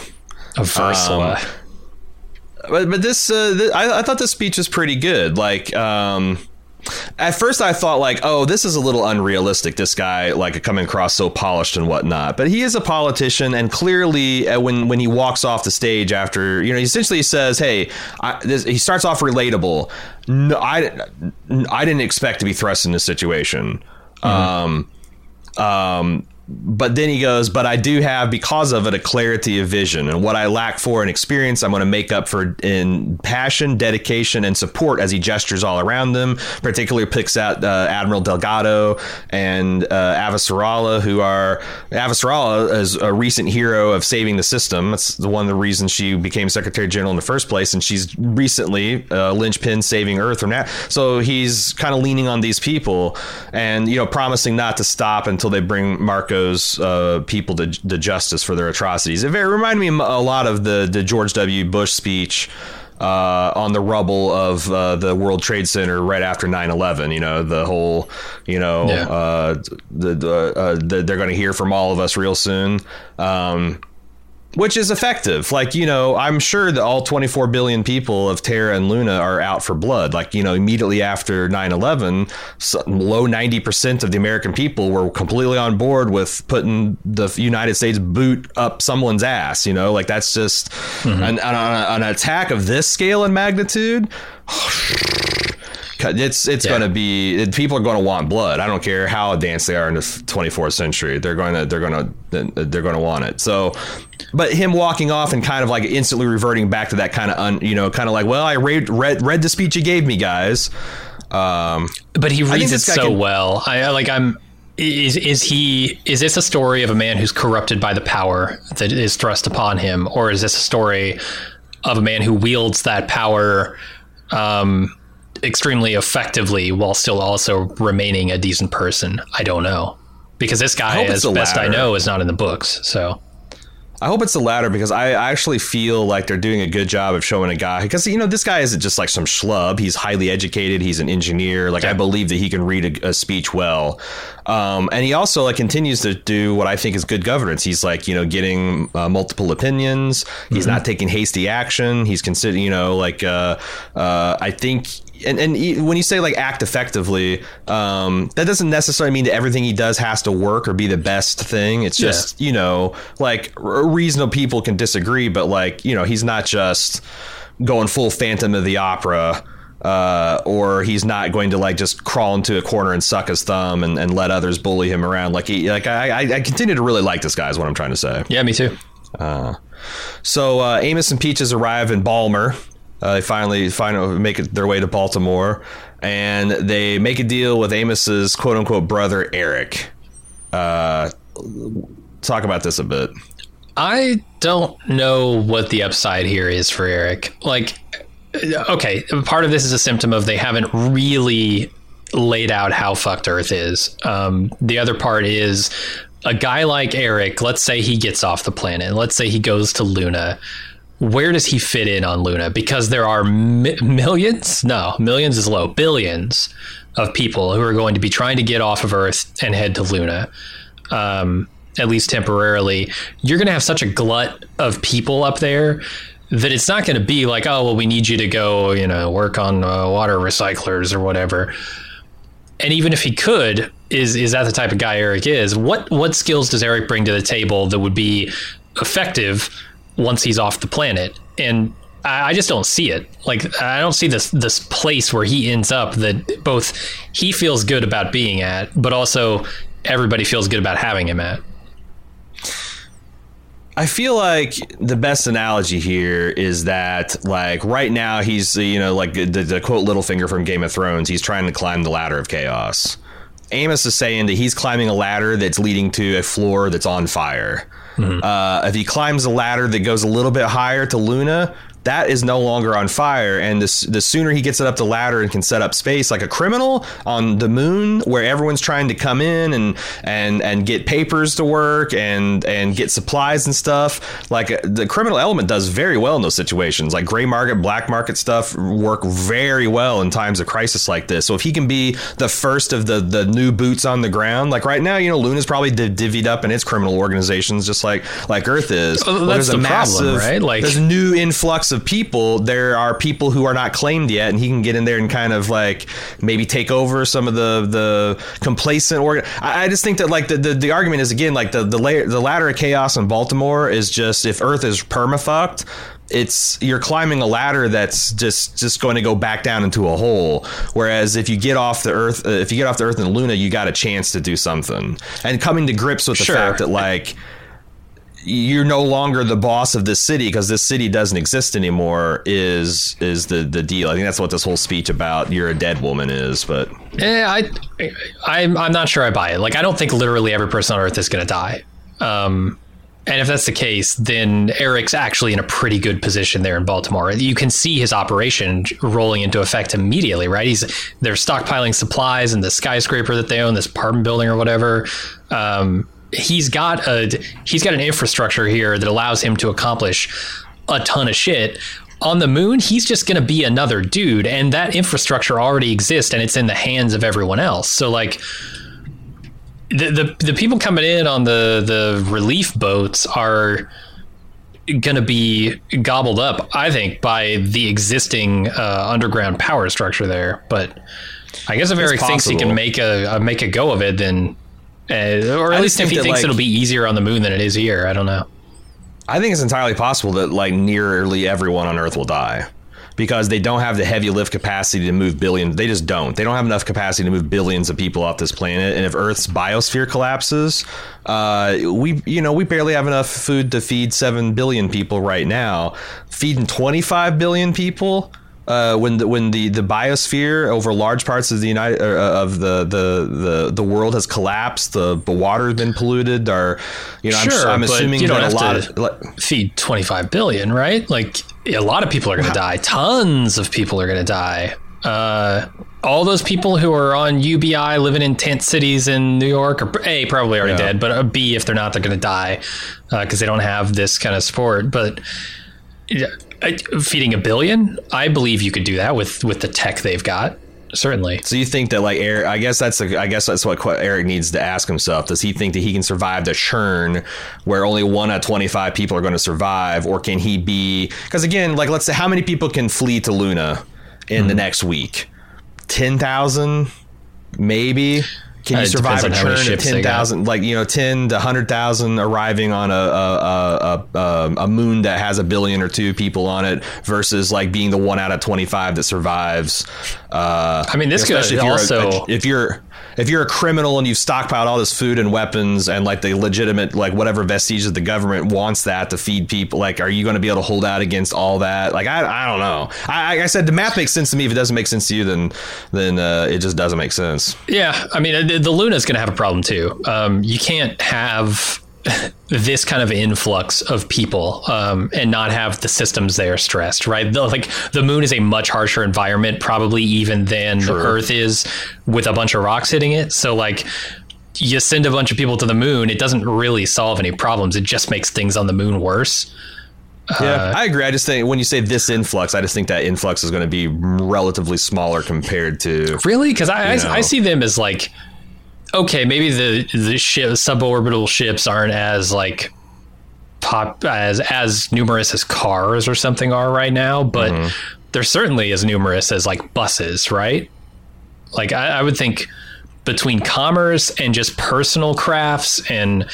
But this, I thought this speech was pretty good. Like, at first I thought like, oh, this is a little unrealistic. This guy like coming across so polished and whatnot. But he is a politician, and clearly when he walks off the stage after, you know, he essentially says, hey, he starts off relatable. No, I didn't expect to be thrust in this situation. Mm-hmm. but then he goes, but I do have, because of it, a clarity of vision, and what I lack for in experience, I'm going to make up for in passion, dedication, and support, as he gestures all around them, particularly picks out Admiral Delgado and Avasarala, Avasarala is a recent hero of saving the system. That's one of the reasons she became Secretary General in the first place, and she's recently linchpin saving Earth from that. So he's kind of leaning on these people and, promising not to stop until they bring Marco's people to justice for their atrocities. It reminded me a lot of the George W. Bush speech on the rubble of the World Trade Center right after 9/11. The whole, they're going to hear from all of us real soon. Which is effective. I'm sure that all 24 billion people of Terra and Luna are out for blood. Immediately after 9/11, low 90% of the American people were completely on board with putting the United States boot up someone's ass. That's just an attack of this scale and magnitude. It's going to be, people are going to want blood. I don't care how advanced they are in the 24th century. They're going to want it. So, but him walking off and kind of instantly reverting back to that kind of well, I read the speech you gave me, guys. But he reads it so well. Is this a story of a man who's corrupted by the power that is thrust upon him, or is this a story of a man who wields that power extremely effectively while still also remaining a decent person? I don't know, because this guy, as best I know, is not in the books. So I hope it's the latter, because I actually feel like they're doing a good job of showing a guy, because this guy isn't just some schlub. He's highly educated. He's an engineer. I believe that he can read a speech well, and he also continues to do what I think is good governance. He's getting multiple opinions. He's not taking hasty action. He's considering I think. And when you say act effectively, that doesn't necessarily mean that everything he does has to work or be the best thing. It's just, reasonable people can disagree, but he's not just going full Phantom of the Opera, or he's not going to just crawl into a corner and suck his thumb and let others bully him around. I continue to really like this guy is what I'm trying to say. Yeah, me too. So Amos and Peaches arrive in Balmer. They finally make their way to Baltimore, and they make a deal with Amos's quote unquote brother, Eric. Talk about this a bit. I don't know what the upside here is for Eric. Okay, part of this is a symptom of they haven't really laid out how fucked Earth is. The other part is a guy like Eric, let's say he gets off the planet. Let's say he goes to Luna. Where does he fit in on Luna? Because there are millions is low, billions of people who are going to be trying to get off of Earth and head to Luna, at least temporarily. You're going to have such a glut of people up there that it's not going to be we need you to go, work on water recyclers or whatever. And even if he could, is that the type of guy Eric is? What skills does Eric bring to the table that would be effective once he's off the planet? And I just don't see it. I don't see this place where he ends up that both he feels good about being at, but also everybody feels good about having him at. I feel like the best analogy here is that right now he's, the quote Littlefinger from Game of Thrones, he's trying to climb the ladder of chaos. Amos is saying that he's climbing a ladder that's leading to a floor that's on fire. If he climbs a ladder that goes a little bit higher to Luna, that is no longer on fire. And the sooner he gets it up the ladder and can set up space like a criminal on the moon, where everyone's trying to come in and get papers to work and get supplies and stuff. The criminal element does very well in those situations. Gray market, black market stuff work very well in times of crisis like this. So if he can be the first of the new boots on the ground, right now, Luna's probably divvied up in its criminal organizations just like Earth is. That's the problem, right? There's a new influx of people. There are people who are not claimed yet, and he can get in there and kind of maybe take over some of the complacent I just think that the argument is, again, the ladder of chaos in Baltimore is just, if Earth is permafucked, you're climbing a ladder that's just going to go back down into a hole. Whereas if you get off the Earth, in Luna, you got a chance to do something. And coming to grips with the fact that like you're no longer the boss of this city because this city doesn't exist anymore is the deal. I think that's what this whole speech about you're a dead woman is. But I'm not sure I buy it. Like, I don't think literally every person on Earth is going to die. And if that's the case, then Eric's actually in a pretty good position there in Baltimore. You can see his operation rolling into effect immediately, right? They're stockpiling supplies in the skyscraper that they own, this apartment building or whatever. He's got an infrastructure here that allows him to accomplish a ton of shit. On the moon, he's just going to be another dude, and that infrastructure already exists, and it's in the hands of everyone else. So, like, the people coming in on the relief boats are going to be gobbled up, I think, by the existing underground power structure there. But I guess if Eric thinks he can make a go of it, then or at least if he thinks it'll be easier on the moon than it is here, I don't know. I think it's entirely possible that like nearly everyone on Earth will die. Because they don't have the heavy lift capacity to move billions. They just don't. They don't have enough capacity to move billions of people off this planet. And if Earth's biosphere collapses, we barely have enough food to feed 7 billion people right now. Feeding 25 billion people when the biosphere over large parts of the the world has collapsed, the water has been polluted. I'm assuming you don't that have to feed 25 billion, right? Like, a lot of people are going to die. Tons of people are going to die. All those people who are on UBI living in tent cities in New York are A, probably already dead, but B, if they're not, they're going to die because they don't have this kind of support. But feeding 1 billion, I believe you could do that with the tech they've got. Certainly. So you think that like Eric? I guess that's what Eric needs to ask himself. Does he think that he can survive the churn where only 1 out of 25 people are going to survive, or can he be? Because again, like let's say how many people can flee to Luna in the next week? 10,000, maybe. Can you survive a churn of 10,000? Like 10 to 100,000 arriving on a moon that has 1 billion or 2 people on it versus like being the 1 out of 25 that survives. I mean, this could also if you're a criminal and you've stockpiled all this food and weapons and like the legitimate like whatever vestige of the government wants that to feed people, like are you going to be able to hold out against all that? Like I don't know. I said the math makes sense to me. If it doesn't make sense to you, then it just doesn't make sense. Yeah, I mean the Luna is going to have a problem too. You can't have this kind of influx of people and not have the systems there stressed, right? The moon is a much harsher environment probably even than the Earth is with a bunch of rocks hitting it. So like you send a bunch of people to the moon, it doesn't really solve any problems. It just makes things on the moon worse. Yeah, I agree. I just think when you say this influx, I just think that influx is going to be relatively smaller compared to... Really? Because I see them as like... Okay, maybe the suborbital ships aren't as like as numerous as cars or something are right now, but they're certainly as numerous as like buses, right? Like I would think between commerce and just personal crafts and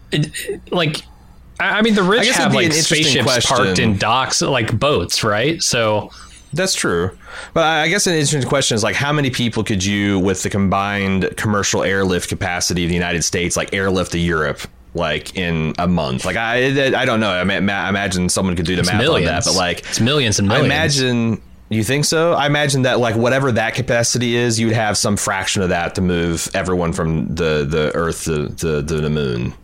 I mean the rich have like spaceships parked in docks like boats, right? So that's true. But I guess an interesting question is like how many people could you, with the combined commercial airlift capacity of the United States, like airlift to Europe, like in a month? Like I don't know. I imagine someone could do the math on that, but like it's millions and millions. I imagine. You think so? I imagine that like whatever that capacity is, you'd have some fraction of that to move everyone from the Earth to the moon.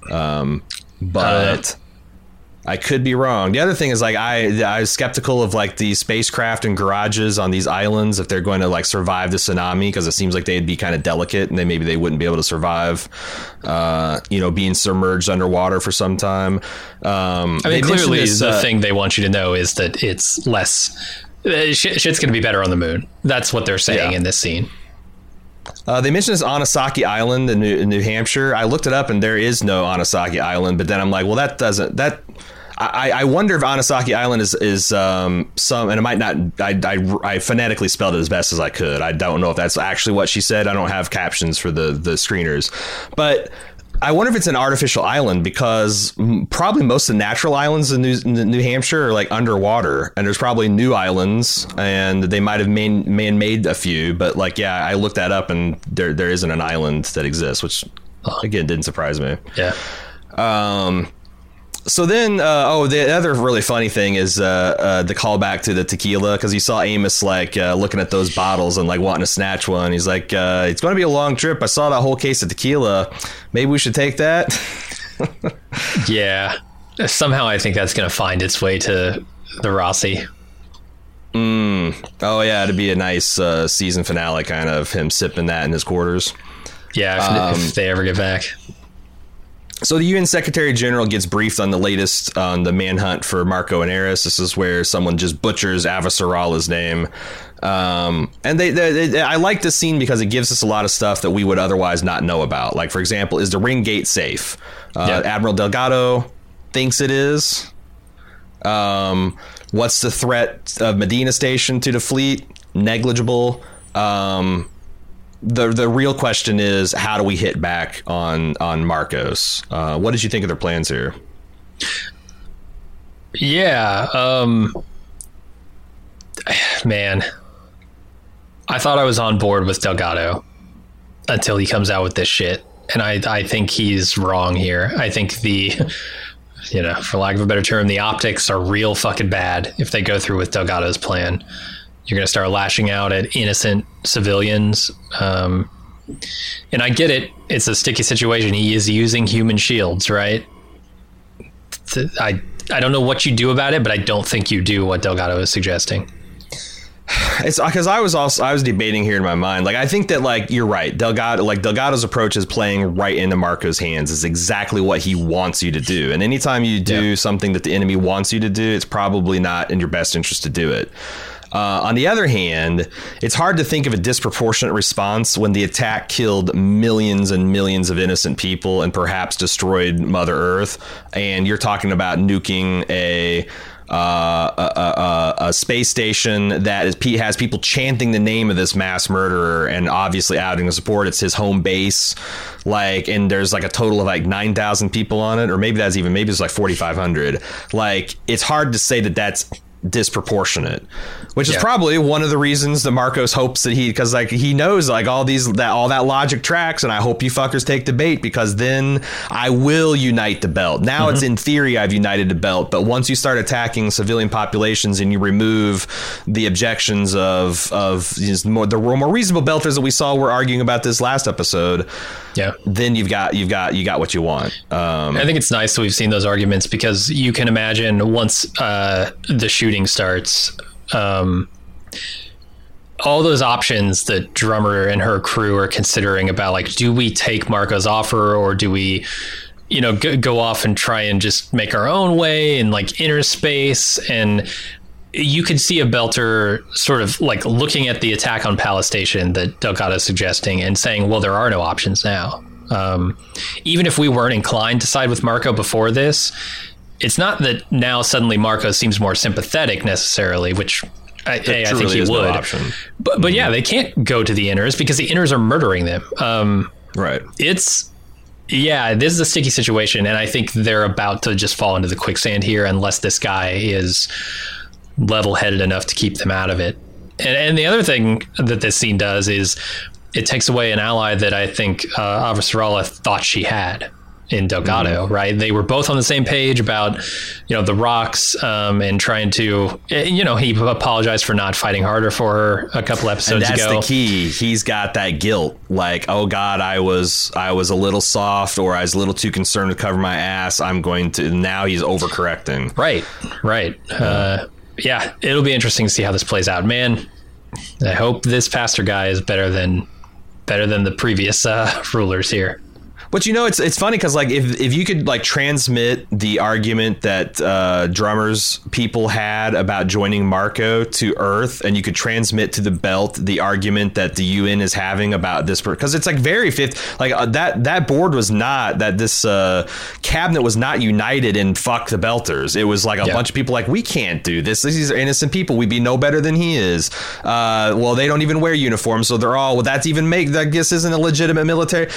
But I could be wrong. The other thing is like I was skeptical of like the spacecraft and garages on these islands if they're going to like survive the tsunami, because it seems like they'd be kind of delicate and they wouldn't be able to survive being submerged underwater for some time. I mean clearly the thing they want you to know is that it's less shit's going to be better on the moon. That's what they're saying in this scene. They mentioned this Onasaki Island in New Hampshire. I looked it up and there is no Onasaki Island, but then I'm like, well, I wonder if Onasaki Island is some, and it might not, I phonetically spelled it as best as I could. I don't know if that's actually what she said. I don't have captions for the screeners, but I wonder if it's an artificial island, because probably most of the natural islands in New Hampshire are like underwater, and there's probably new islands, and they might have man-made a few. But like, yeah, I looked that up, and there isn't an island that exists, which again didn't surprise me. Yeah. So then, the other really funny thing is the callback to the tequila, because you saw Amos like looking at those bottles and like wanting to snatch one. He's like, it's going to be a long trip. I saw that whole case of tequila. Maybe we should take that. Yeah. Somehow I think that's going to find its way to the Rossi. Oh, yeah, it'd be a nice season finale, kind of him sipping that in his quarters. Yeah, if they ever get back. So the UN Secretary General gets briefed on the latest on the manhunt for Marco and Eris. This is where someone just butchers Avasarala's name. And I like this scene because it gives us a lot of stuff that we would otherwise not know about. Like, for example, is the ring gate safe? Admiral Delgado thinks it is. What's the threat of Medina Station to the fleet? Negligible. The real question is, how do we hit back on Marcos? What did you think of their plans here? Yeah, man, I thought I was on board with Delgado until he comes out with this shit, and I think he's wrong here. I think for lack of a better term, the optics are real fucking bad if they go through with Delgado's plan. You're going to start lashing out at innocent civilians. And I get it. It's a sticky situation. He is using human shields, right? I don't know what you do about it, but I don't think you do what Delgado is suggesting. It's because I was debating here in my mind. Like, I think that, like, you're right. Delgado's approach is playing right into Marco's hands. Is exactly what he wants you to do. And anytime you do something that the enemy wants you to do, it's probably not in your best interest to do it. On the other hand, it's hard to think of a disproportionate response when the attack killed millions and millions of innocent people and perhaps destroyed Mother Earth. And you're talking about nuking a space station that has people chanting the name of this mass murderer and obviously outing the support. It's his home base. Like, and there's like a total of like 9,000 people on it, or maybe it's like 4,500. Like, it's hard to say that that's disproportionate, which is probably one of the reasons that Marcos hopes that because like he knows like all that logic tracks, and I hope you fuckers take the bait, because then I will unite the belt. Now it's in theory I've united the belt, but once you start attacking civilian populations and you remove the objections of the more reasonable belters that we saw were arguing about this last episode, then you've got what you want. I think it's nice that we've seen those arguments, because you can imagine once the shooting starts, all those options that Drummer and her crew are considering about, like, do we take Marco's offer, or do we go off and try and just make our own way in like inner space? And you could see a belter sort of like looking at the attack on Palace Station that Delgado is suggesting and saying, well, there are no options now. Even if we weren't inclined to side with Marco before this, it's not that now suddenly Marco seems more sympathetic necessarily, which I think he would. No, but yeah, they can't go to the inners because the inners are murdering them. Right. This is a sticky situation, and I think they're about to just fall into the quicksand here unless this guy is level-headed enough to keep them out of it. And the other thing that this scene does is it takes away an ally that I think Avasarala thought she had in Delgado, right? They were both on the same page about, the rocks, and trying to, he apologized for not fighting harder for her a couple episodes ago. And that's the key. He's got that guilt. Like, oh God, I was a little soft, or I was a little too concerned to cover my ass. Now he's overcorrecting. Right. It'll be interesting to see how this plays out, man. I hope this pastor guy is better than the previous rulers here. But it's funny because like if you could like transmit the argument that Drummer's people had about joining Marco to Earth, and you could transmit to the belt the argument that the UN is having about this, because it's like very fifth, like that board was not, that this cabinet was not united in fuck the belters. It was like a bunch of people like, we can't do this. These are innocent people. We'd be no better than he is. Well, they don't even wear uniforms, so they're all, that guess isn't a legitimate military.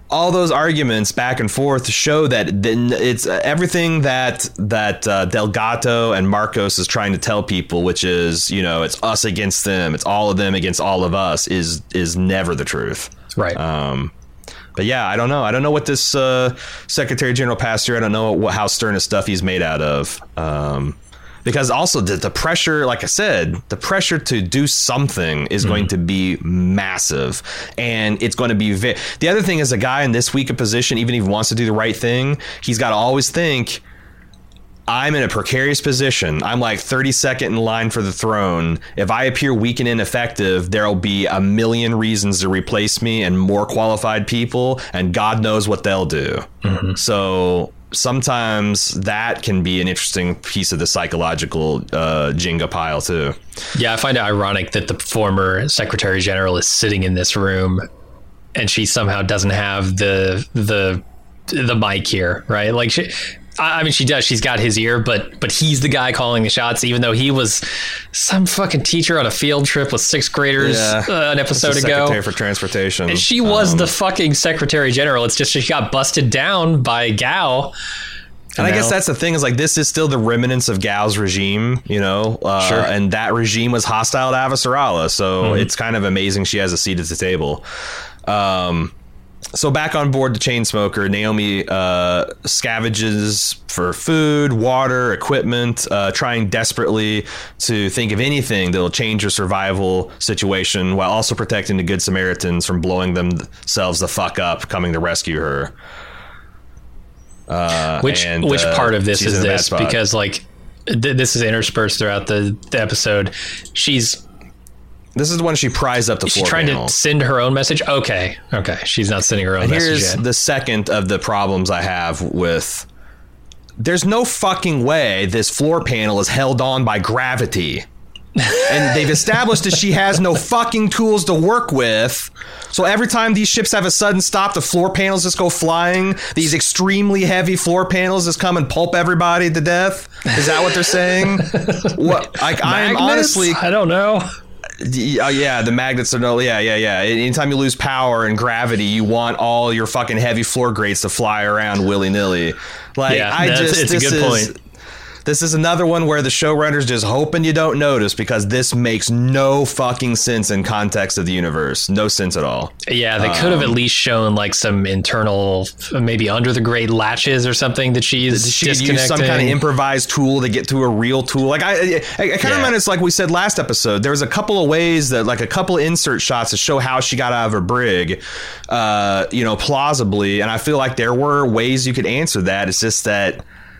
all those arguments back and forth show that it's everything that Delgado and Marcos is trying to tell people, which is, you know, it's us against them, it's all of them against all of us, is never the truth. Right. But yeah, I don't know. I don't know what this Secretary General Pasteur, I don't know how stern his stuff he's made out of. Because also the pressure, like I said, the pressure to do something is going to be massive. And it's going to be... The other thing is, a guy in this weak a position, even if he wants to do the right thing, he's got to always think, I'm in a precarious position. I'm like 32nd in line for the throne. If I appear weak and ineffective, there'll be a million reasons to replace me and more qualified people, and God knows what they'll do. So... sometimes that can be an interesting piece of the psychological Jenga pile too. Yeah, I find it ironic that the former Secretary General is sitting in this room and she somehow doesn't have the mic here, right? Like I mean, she does. She's got his ear, but he's the guy calling the shots, even though he was some fucking teacher on a field trip with 6th graders an episode ago. Secretary for Transportation. And she was the fucking Secretary General. It's just she got busted down by Gao. And I guess that's the thing, is like, this is still the remnants of Gao's regime, you know, Sure. And that regime was hostile to Avasarala. So it's kind of amazing she has a seat at the table. So back on board the Chainsmoker, Naomi scavenges for food, water, equipment, trying desperately to think of anything that'll change her survival situation, while also protecting the Good Samaritans from blowing themselves the fuck up, coming to rescue her. Which part of this is this? Because like this is interspersed throughout the episode. This is when she pries up the floor trying panel. to send her own message. Okay. She's not sending her own message Here's yet. the second of the problems I have with... There's no fucking way this floor panel is held on by gravity. And they've established that she has no fucking tools to work with. So every time these ships have a sudden stop, the floor panels just go flying. These extremely heavy floor panels just come and pulp everybody to death. Is that what they're saying? What? Like, I'm honestly... I don't know. Yeah, the magnets are no. Yeah. Anytime you lose power and gravity, you want all your fucking heavy floor grates to fly around willy nilly. Like, yeah, it's a good point. This is another one where the showrunner's just hoping you don't notice, because this makes no fucking sense in context of the universe. No sense at all. Yeah, they could have at least shown like some internal, maybe under the grate latches or something that she's disconnecting. Use some kind of improvised tool to get to a real tool. Like I kind of remember, it's like we said last episode, there was a couple of ways that, like, a couple of insert shots to show how she got out of her brig, plausibly. And I feel like there were ways you could answer that. It's just that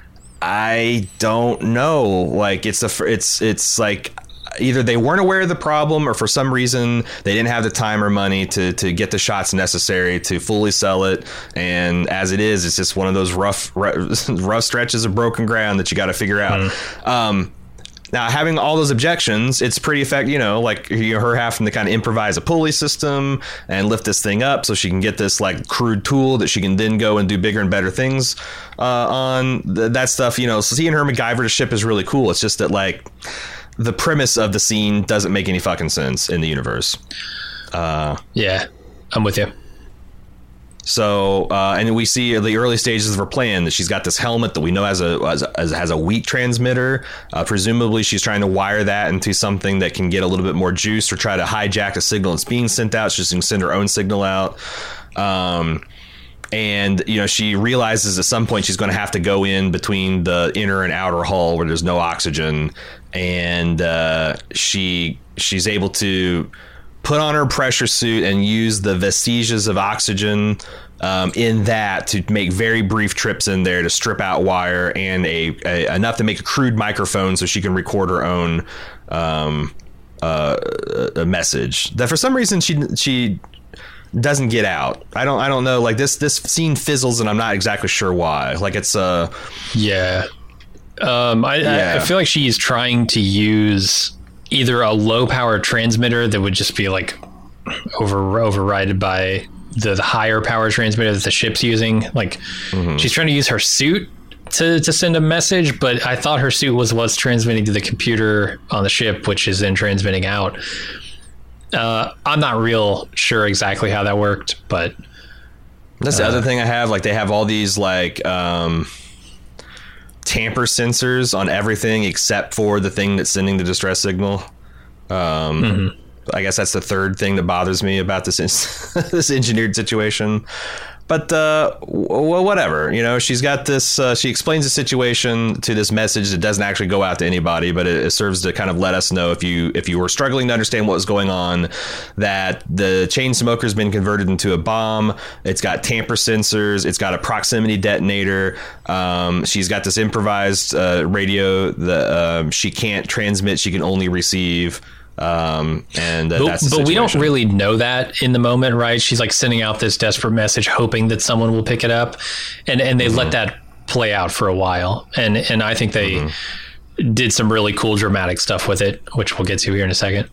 I don't know. Like, it's like either they weren't aware of the problem, or for some reason they didn't have the time or money to get the shots necessary to fully sell it. And as it is, it's just one of those rough stretches of broken ground that you got to figure out. Now, having all those objections, it's pretty effective, her having to kind of improvise a pulley system and lift this thing up so she can get this like crude tool that she can then go and do bigger and better things on. That stuff, so seeing her MacGyver the ship is really cool. It's just that, like, the premise of the scene doesn't make any fucking sense in the universe. Yeah, I'm with you. So, and we see the early stages of her plan, that she's got this helmet that we know has a weak transmitter. Presumably, she's trying to wire that into something that can get a little bit more juice, or try to hijack a signal that's being sent out. She can send her own signal out. And, she realizes at some point she's going to have to go in between the inner and outer hull where there's no oxygen. And she's able to put on her pressure suit and use the vestiges of oxygen in that to make very brief trips in there to strip out wire and enough to make a crude microphone so she can record her own a message that for some reason she doesn't get out. I don't know. Like, this scene fizzles and I'm not exactly sure why. Like, it's I feel like she's trying to use either a low power transmitter that would just be like overridden by the higher power transmitter that the ship's using. Like, she's trying to use her suit to send a message, but I thought her suit was what's transmitting to the computer on the ship, which is then transmitting out. I'm not real sure exactly how that worked, but That's the other thing I have. Like, they have all these like tamper sensors on everything except for the thing that's sending the distress signal. I guess that's the third thing that bothers me about this this engineered situation. But well, whatever, you know, she's got this. She explains the situation to this message that doesn't actually go out to anybody, but it serves to kind of let us know if you were struggling to understand what was going on, that the chain smoker has been converted into a bomb. It's got tamper sensors. It's got a proximity detonator. She's got this improvised radio that she can't transmit. She can only receive. That's but we don't really know that in the moment, right? She's like sending out this desperate message hoping that someone will pick it up, and they let that play out for a while, and I think they did some really cool dramatic stuff with it, which we'll get to here in a second.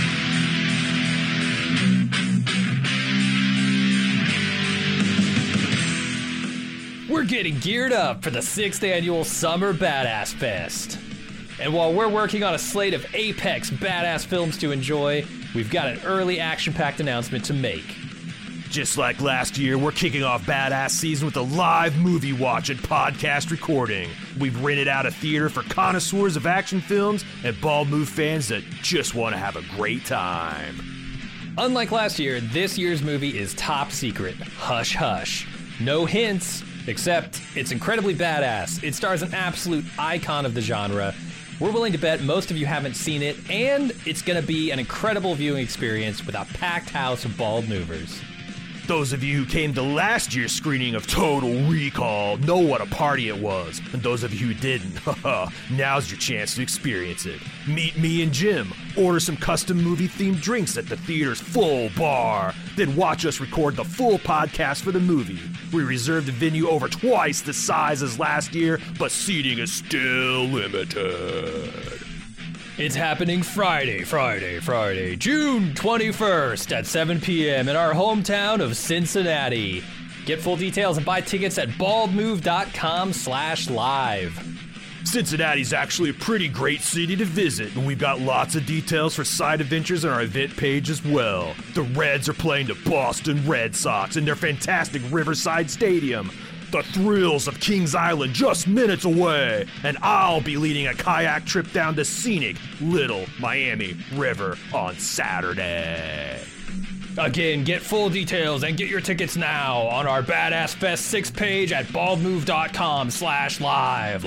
We're getting geared up for the 6th annual Summer Badass Fest. And while we're working on a slate of apex badass films to enjoy, we've got an early action-packed announcement to make. Just like last year, we're kicking off Badass Season with a live movie watch and podcast recording. We've rented out a theater for connoisseurs of action films and Bald Move fans that just want to have a great time. Unlike last year, this year's movie is top secret. Hush hush. No hints, except it's incredibly badass. It stars an absolute icon of the genre. We're willing to bet most of you haven't seen it, and it's going to be an incredible viewing experience with a packed house of bald movers. Those of you who came to last year's screening of Total Recall know what a party it was. And those of you who didn't, now's your chance to experience it. Meet me and Jim, order some custom movie-themed drinks at the theater's full bar, then watch us record the full podcast for the movie. We reserved the venue over twice the size as last year, but seating is still limited. It's happening Friday, June 21st at 7 p.m. in our hometown of Cincinnati. Get full details and buy tickets at baldmove.com/live. Cincinnati's actually a pretty great city to visit, and we've got lots of details for side adventures on our event page as well. The Reds are playing the Boston Red Sox in their fantastic Riverside Stadium. The thrills of Kings Island just minutes away, and I'll be leading a kayak trip down the scenic Little Miami River on Saturday. Again, get full details and get your tickets now on our Badass Fest 6 page at baldmove.com/live.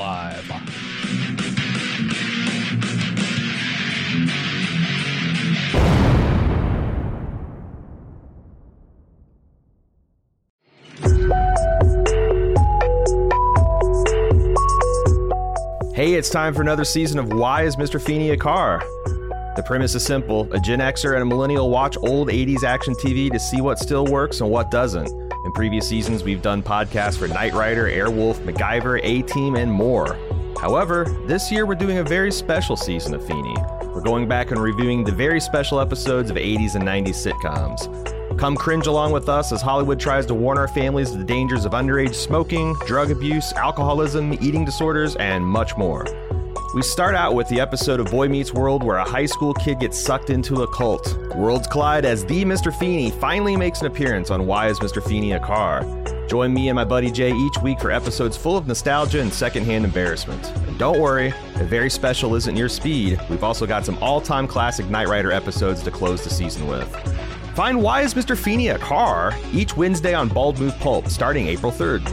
Hey, it's time for another season of Why is Mr. Feeney a Car? The premise is simple. A Gen Xer and a millennial watch old 80s action TV to see what still works and what doesn't. In previous seasons, we've done podcasts for Knight Rider, Airwolf, MacGyver, A-Team, and more. However, this year we're doing a very special season of Feeney. We're going back and reviewing the very special episodes of 80s and 90s sitcoms. Come cringe along with us as Hollywood tries to warn our families of the dangers of underage smoking, drug abuse, alcoholism, eating disorders, and much more. We start out with the episode of Boy Meets World where a high school kid gets sucked into a cult. Worlds collide as the Mr. Feeney finally makes an appearance on Why is Mr. Feeney a Car? Join me and my buddy Jay each week for episodes full of nostalgia and secondhand embarrassment. And don't worry, if very special isn't your speed, we've also got some all-time classic Knight Rider episodes to close the season with. Find Why is Mr. Feeney a Car? Each Wednesday on Bald Move Pulp, starting April 3rd.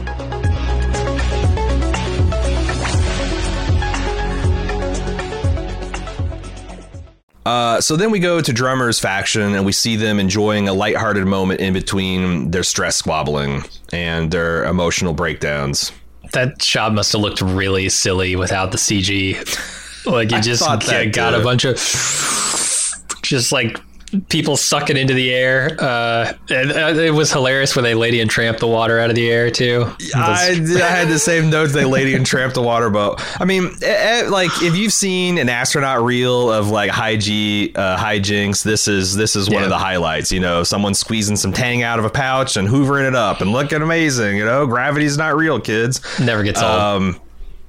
So then we go to Drummer's faction and we see them enjoying a lighthearted moment in between their stress squabbling and their emotional breakdowns. That shot must have looked really silly without the CG. Like you just got a bunch of just like people sucking into the air. And it was hilarious when they Lady and tramped the water out of the air too. I had the same notes. They Lady and tramped the water boat. I mean, like if you've seen an astronaut reel of like hijinks, this is one of the highlights. You know, someone squeezing some Tang out of a pouch and hoovering it up and looking amazing. You know, gravity's not real, kids. Never gets old.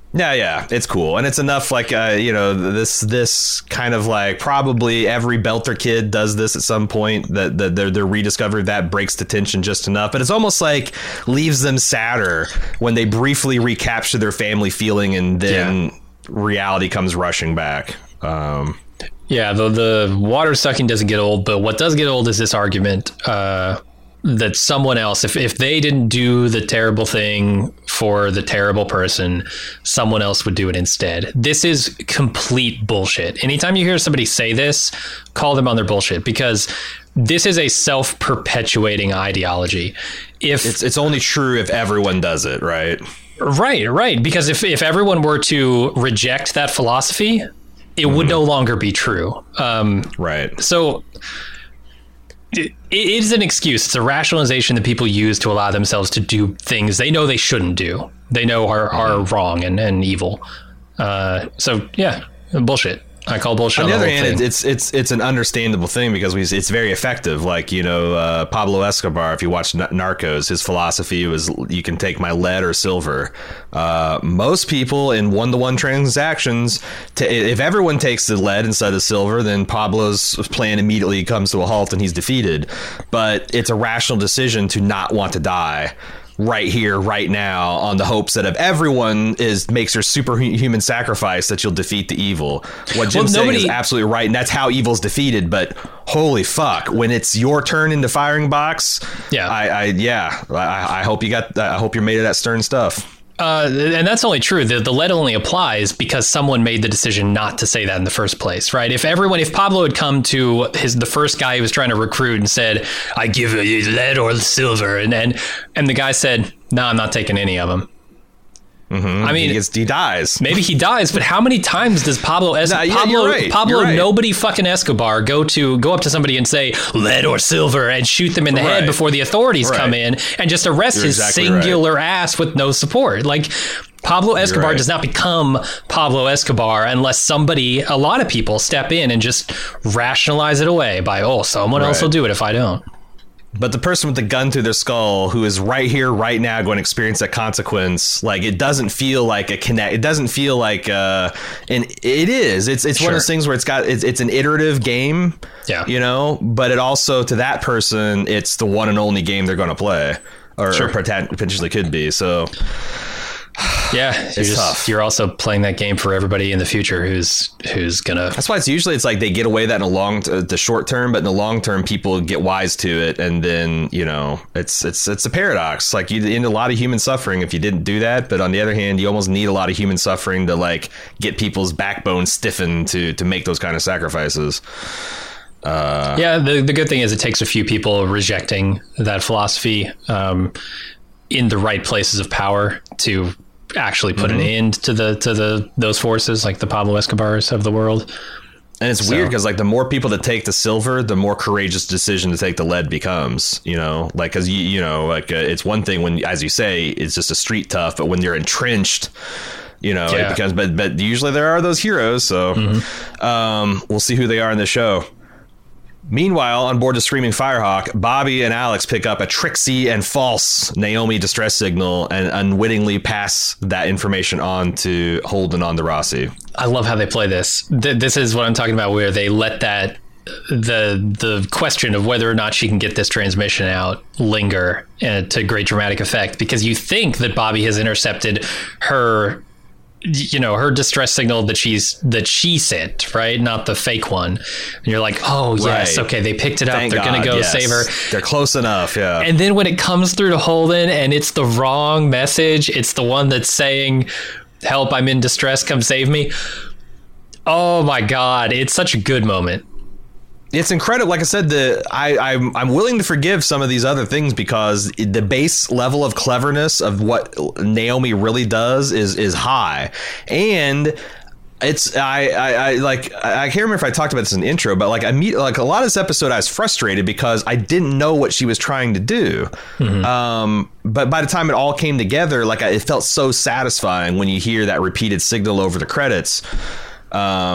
Yeah, it's cool, and it's enough. Like, this kind of like probably every Belter kid does this at some point. That they're rediscovered, that breaks the tension just enough. But it's almost like leaves them sadder when they briefly recapture their family feeling, and then reality comes rushing back. Yeah, the water sucking doesn't get old, but what does get old is this argument that someone else, if they didn't do the terrible thing for the terrible person, someone else would do it instead. This is complete bullshit. Anytime you hear somebody say this, call them on their bullshit, because this is a self-perpetuating ideology. If it's only true if everyone does it, right? Right. Because if everyone were to reject that philosophy, it would no longer be true. Right. So it is an excuse. It's a rationalization that people use to allow themselves to do things they know they shouldn't do. They know are wrong and evil. So yeah, bullshit. I call bullshit. On the other hand, it's an understandable thing because it's very effective. Like, Pablo Escobar, if you watch Narcos, his philosophy was you can take my lead or silver. Most people in one-to-one transactions, if everyone takes the lead instead of silver, then Pablo's plan immediately comes to a halt and he's defeated. But it's a rational decision to not want to die right here, right now, on the hopes that if everyone makes their superhuman sacrifice, that you'll defeat the evil. What Jim's saying is absolutely right, and that's how evil's defeated. But holy fuck, when it's your turn in the firing box, I hope I hope you're made of that stern stuff. And that's only true. The lead only applies because someone made the decision not to say that in the first place, right? If Pablo had come to the first guy he was trying to recruit and said, I give you lead or silver, and the guy said, no, I'm not taking any of them. Mm-hmm. I mean, he dies. Maybe he dies, but how many times does Pablo right. nobody fucking Escobar go up to somebody and say lead or silver and shoot them in the head before the authorities come in and just arrest his singular ass with no support? Like, Pablo Escobar does not become Pablo Escobar unless a lot of people step in and just rationalize it away by, someone else will do it if I don't. But the person with the gun through their skull who is right here, right now, going to experience that consequence, like, it doesn't feel like it doesn't feel like, and it is. It's one of those things where it's an iterative game, but it also, to that person, it's the one and only game they're going to play, or potentially could be. So yeah, you're also playing that game for everybody in the future who's gonna. That's why it's like they get away that in the short term, but in the long term, people get wise to it, and then it's a paradox. Like, you end a lot of human suffering if you didn't do that, but on the other hand, you almost need a lot of human suffering to like get people's backbone stiffened to make those kind of sacrifices. The good thing is it takes a few people rejecting that philosophy in the right places of power to actually put an end to those forces, like the Pablo Escobars of the world. And it's weird because, like, the more people that take the silver, the more courageous decision to take the lead becomes, like, because it's one thing when, as you say, it's just a street tough, but when you're entrenched, it becomes, but usually there are those heroes. So we'll see who they are in the show. Meanwhile, on board the Screaming Firehawk, Bobby and Alex pick up a tricksy and false Naomi distress signal and unwittingly pass that information on to Holden on the Rossi. I love how they play this. This is what I'm talking about, where they let that the question of whether or not she can get this transmission out linger to great dramatic effect, because you think that Bobby has intercepted her distress signal that she sent, right? Not the fake one. And you're like, oh yes, okay, they picked it up. They're going to go save her. They're close enough, yeah. And then when it comes through to Holden and it's the wrong message, it's the one that's saying, help, I'm in distress, come save me. Oh my God, it's such a good moment. It's incredible. Like I said, I'm willing to forgive some of these other things because the base level of cleverness of what Naomi really does is high, and it's I can't remember if I talked about this in the intro, but like a lot of this episode I was frustrated because I didn't know what she was trying to do. But by the time it all came together, like it felt so satisfying when you hear that repeated signal over the credits.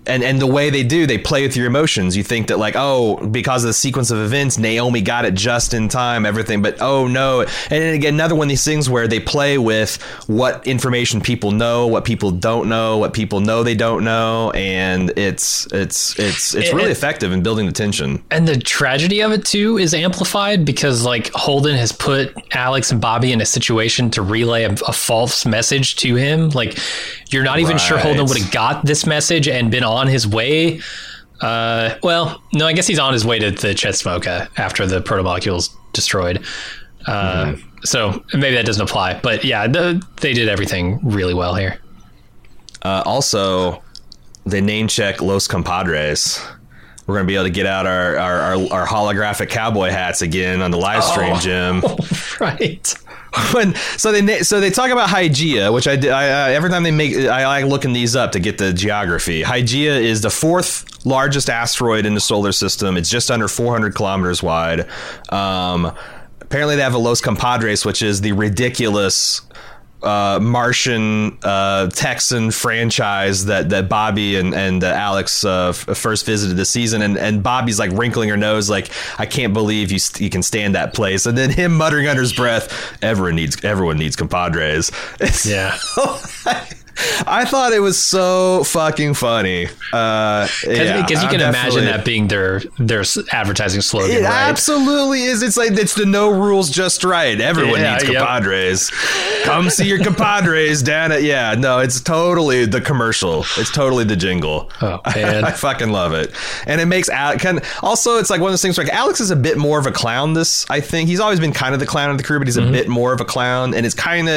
and the way they play with your emotions. You think that like, oh, because of the sequence of events, Naomi got it just in time, everything, but oh no. And then again, another one of these things where they play with what information people know, what people don't know, what people know they don't know, and it's really effective in building the tension. And the tragedy of it too is amplified because like Holden has put Alex and Bobby in a situation to relay a false message to him. Like, you're not even sure Holden would have got this message and been on his way. Well, no, I guess he's on his way to the Chetsmoka after the protomolecule's destroyed. So maybe that doesn't apply. But yeah, they did everything really well here. Also, they name check Los Compadres. We're going to be able to get out our holographic cowboy hats again on the live stream, Jim. Right. So they talk about Hygeia, which I every time I like looking these up to get the geography. Hygeia is the 4th largest asteroid in the solar system. It's just under 400 kilometers wide. Apparently they have a Los Compadres, which is the ridiculous Martian Texan franchise that Bobby and Alex first visited this season, and Bobby's like wrinkling her nose like, I can't believe you can stand that place, and then him muttering under his breath, everyone needs compadres. Yeah. I thought it was so fucking funny. Because you can imagine that being their advertising slogan. It right? Absolutely is. It's like, it's the no rules, just right. Everyone needs compadres. Come see your compadres down at. Yeah, no, it's totally the commercial. It's totally the jingle. Oh, man. I fucking love it. And it makes Alex also, it's like one of those things where like Alex is a bit more of a clown. I think he's always been kind of the clown of the crew, but he's a bit more of a clown, and it's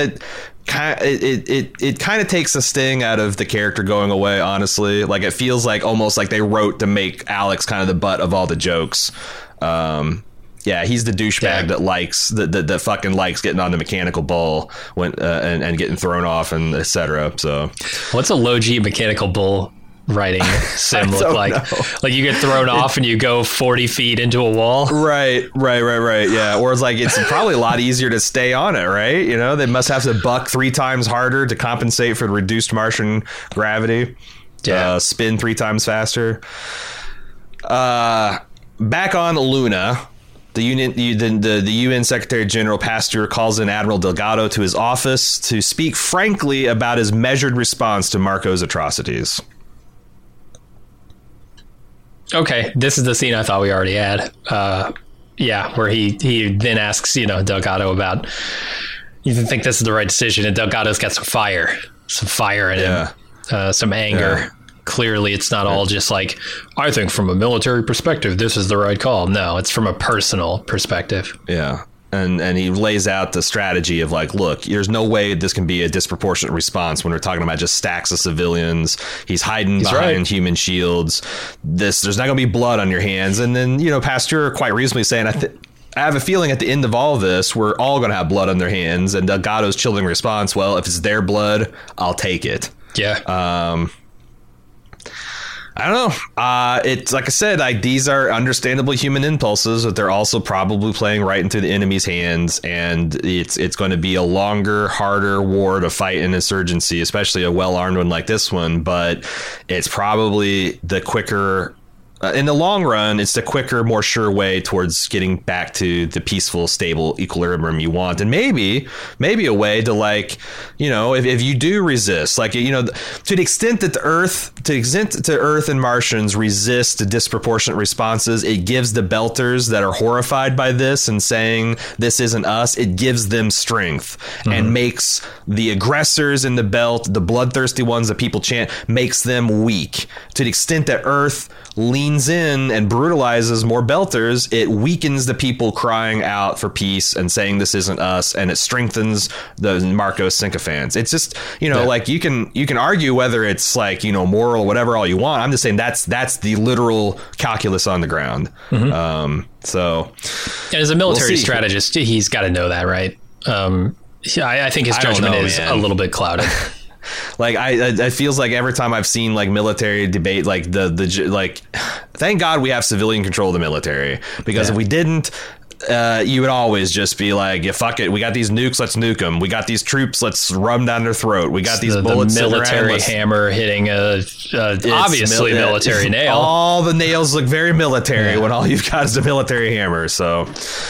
it kind of takes the sting out of the character going away, honestly. Like, it feels like almost like they wrote to make Alex kind of the butt of all the jokes. Yeah, he's the douchebag that likes that fucking likes getting on the mechanical bull and getting thrown off and etc. So what's a low G mechanical bull riding sim look like? Like, you get thrown off and you go 40 feet into a wall. Right. Yeah. Or it's like, it's probably a lot easier to stay on it, right? You know, they must have to buck 3 times harder to compensate for the reduced Martian gravity. Yeah. Spin 3 times faster. Back on Luna, the UN Secretary General Pasteur calls in Admiral Delgado to his office to speak frankly about his measured response to Marco's atrocities. Okay, this is the scene I thought we already had. Where he then asks, Delgado about, you think this is the right decision? And Delgado's got some fire in him, some anger. Yeah. Clearly, it's not all just like, I think from a military perspective, this is the right call. No, it's from a personal perspective. Yeah. And he lays out the strategy of like, look, there's no way this can be a disproportionate response when we're talking about just stacks of civilians. He's hiding behind human shields. There's not going to be blood on your hands. And then, Pasteur quite reasonably saying, I have a feeling at the end of all of this, we're all going to have blood on their hands. And Delgado's chilling response, well, if it's their blood, I'll take it. Yeah. I don't know. It's like I said, these are understandable human impulses, but they're also probably playing right into the enemy's hands. And it's going to be a longer, harder war to fight an insurgency, especially a well-armed one like this one. But it's probably the quicker. In the long run, it's the quicker, more sure way towards getting back to the peaceful, stable equilibrium you want. And maybe a way to, like, if you do resist, like, to the extent that Earth and Martians resist disproportionate responses, it gives the Belters that are horrified by this and saying this isn't us, it gives them strength and makes the aggressors in the Belt, the bloodthirsty ones that people chant, makes them weak. To the extent that Earth leans in and brutalizes more Belters, it weakens the people crying out for peace and saying this isn't us, and it strengthens the Marcos sycophants. It's just, like, you can argue whether it's like, moral or whatever all you want. I'm just saying that's the literal calculus on the ground. So, and as a military strategist, he's got to know that, right? I think his judgment is a little bit clouded. Like, I feels like every time I've seen like military debate, like thank God we have civilian control of the military, because if we didn't, you would always just be like, yeah, fuck it. We got these nukes. Let's nuke them. We got these troops. Let's run them down their throat. We got these bullets. The military hammer hitting a obviously military nail. All the nails look very military when all you've got is a military hammer. So,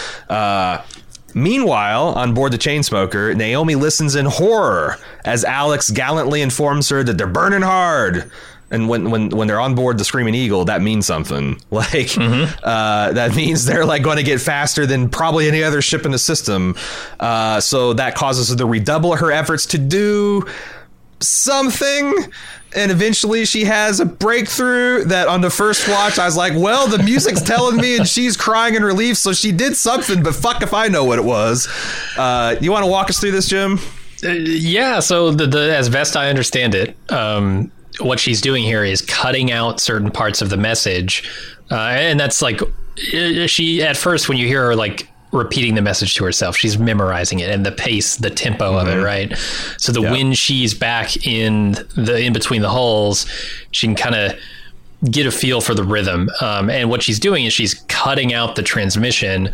meanwhile, on board the Chainsmoker, Naomi listens in horror as Alex gallantly informs her that they're burning hard. And when they're on board the Screaming Eagle, that means something. Like, that means they're like going to get faster than probably any other ship in the system. So that causes her to redouble her efforts to do something. And eventually she has a breakthrough that on the first watch, I was like, well, the music's telling me and she's crying in relief. So she did something, but fuck if I know what it was. You want to walk us through this, Jim? Yeah. So the as best I understand it, what she's doing here is cutting out certain parts of the message. And that's like, she, at first, when you hear her like repeating the message to herself, she's memorizing it and the pace, the tempo of it, right? So when she's back in between the holes, she can kind of get a feel for the rhythm. And what she's doing is she's cutting out the transmission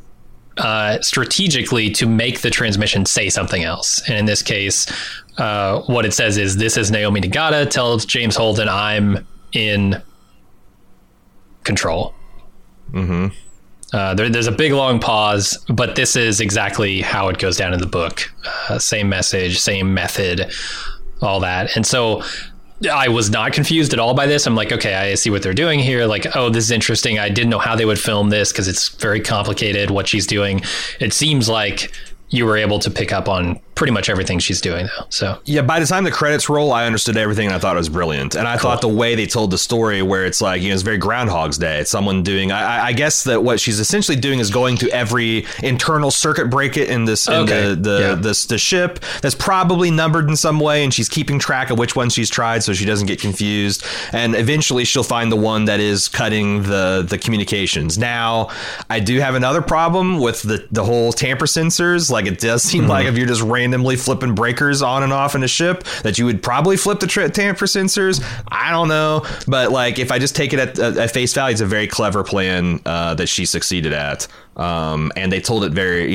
strategically to make the transmission say something else. And in this case, what it says is, this is Naomi Nagata tells James Holden I'm in control. There's a big long pause, but this is exactly how it goes down in the book. Same message, same method, all that. And so I was not confused at all by this. I'm like, okay, I see what they're doing here. Like, oh, this is interesting. I didn't know how they would film this because it's very complicated what she's doing. It seems like you were able to pick up on pretty much everything she's doing though. So yeah, by the time the credits roll, I understood everything and I thought it was brilliant. And I thought the way they told the story, where it's like, it's very Groundhog's Day. It's someone doing, I guess that what she's essentially doing is going to every internal circuit breaker in this, the ship that's probably numbered in some way. And she's keeping track of which one she's tried so she doesn't get confused. And eventually she'll find the one that is cutting the communications. Now, I do have another problem with the whole tamper sensors. Like, it does seem like if you're just randomly flipping breakers on and off in a ship, that you would probably flip the tamper sensors. I don't know, but like, if I just take it at face value, it's a very clever plan that she succeeded at. And they told it very,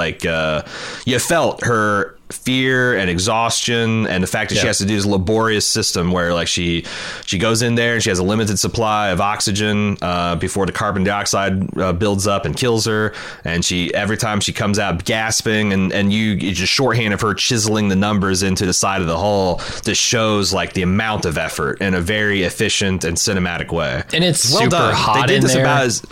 you felt her fear and exhaustion, and the fact that she has to do this laborious system where like she goes in there and she has a limited supply of oxygen before the carbon dioxide builds up and kills her, and she every time she comes out gasping, and you just shorthand of her chiseling the numbers into the side of the hull. This shows like the amount of effort in a very efficient and cinematic way, and it's well super done. hot They did in this there.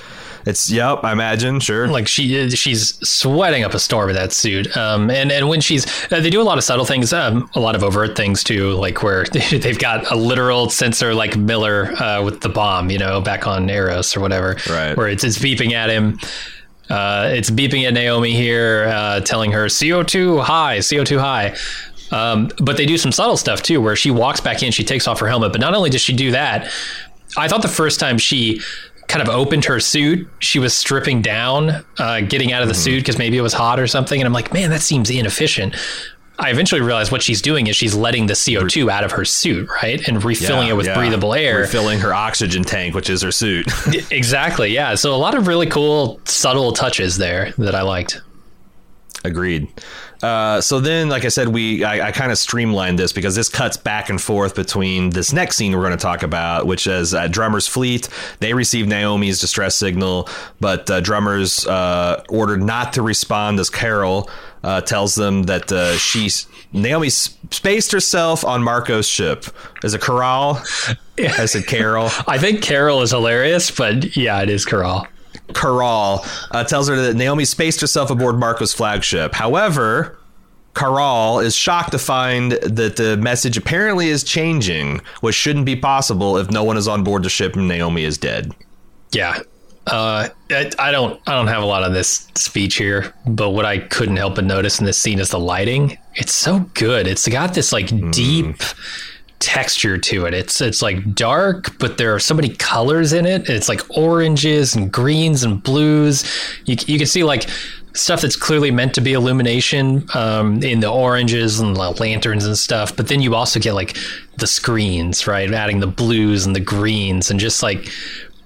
I imagine, sure. Like she's sweating up a storm in that suit. And when she's, they do a lot of subtle things, a lot of overt things too, like where they've got a literal sensor like Miller with the bomb, back on Eros or whatever, right? Where it's beeping at him. It's beeping at Naomi here, telling her CO2 high. But they do some subtle stuff too, where she walks back in, she takes off her helmet. But not only does she do that, I thought the first time she kind of opened her suit, she was stripping down, getting out of the suit because maybe it was hot or something. And I'm like, man, that seems inefficient. I eventually realized what she's doing is she's letting the CO2 out of her suit, right? And refilling it with breathable air. Refilling her oxygen tank, which is her suit. Exactly, yeah. So a lot of really cool, subtle touches there that I liked. Agreed. So then, like I said, I kind of streamlined this because this cuts back and forth between this next scene we're going to talk about, which is Drummer's fleet. They receive Naomi's distress signal, but Drummer's ordered not to respond as Carol tells them that Naomi spaced herself on Marco's ship. Is it Corral? I said Carol. I think Carol is hilarious, but yeah, it is Corral. Corral tells her that Naomi spaced herself aboard Marco's flagship. However, Corral is shocked to find that the message apparently is changing, which shouldn't be possible if no one is on board the ship and Naomi is dead. Yeah. I don't have a lot of this speech here, but what I couldn't help but notice in this scene is the lighting. It's so good. It's got this like deep texture to it. It's like dark, but there are so many colors in it. It's like oranges and greens and blues. You can see like stuff that's clearly meant to be illumination in the oranges and the lanterns and stuff. But then you also get like the screens, right? Adding the blues and the greens and just like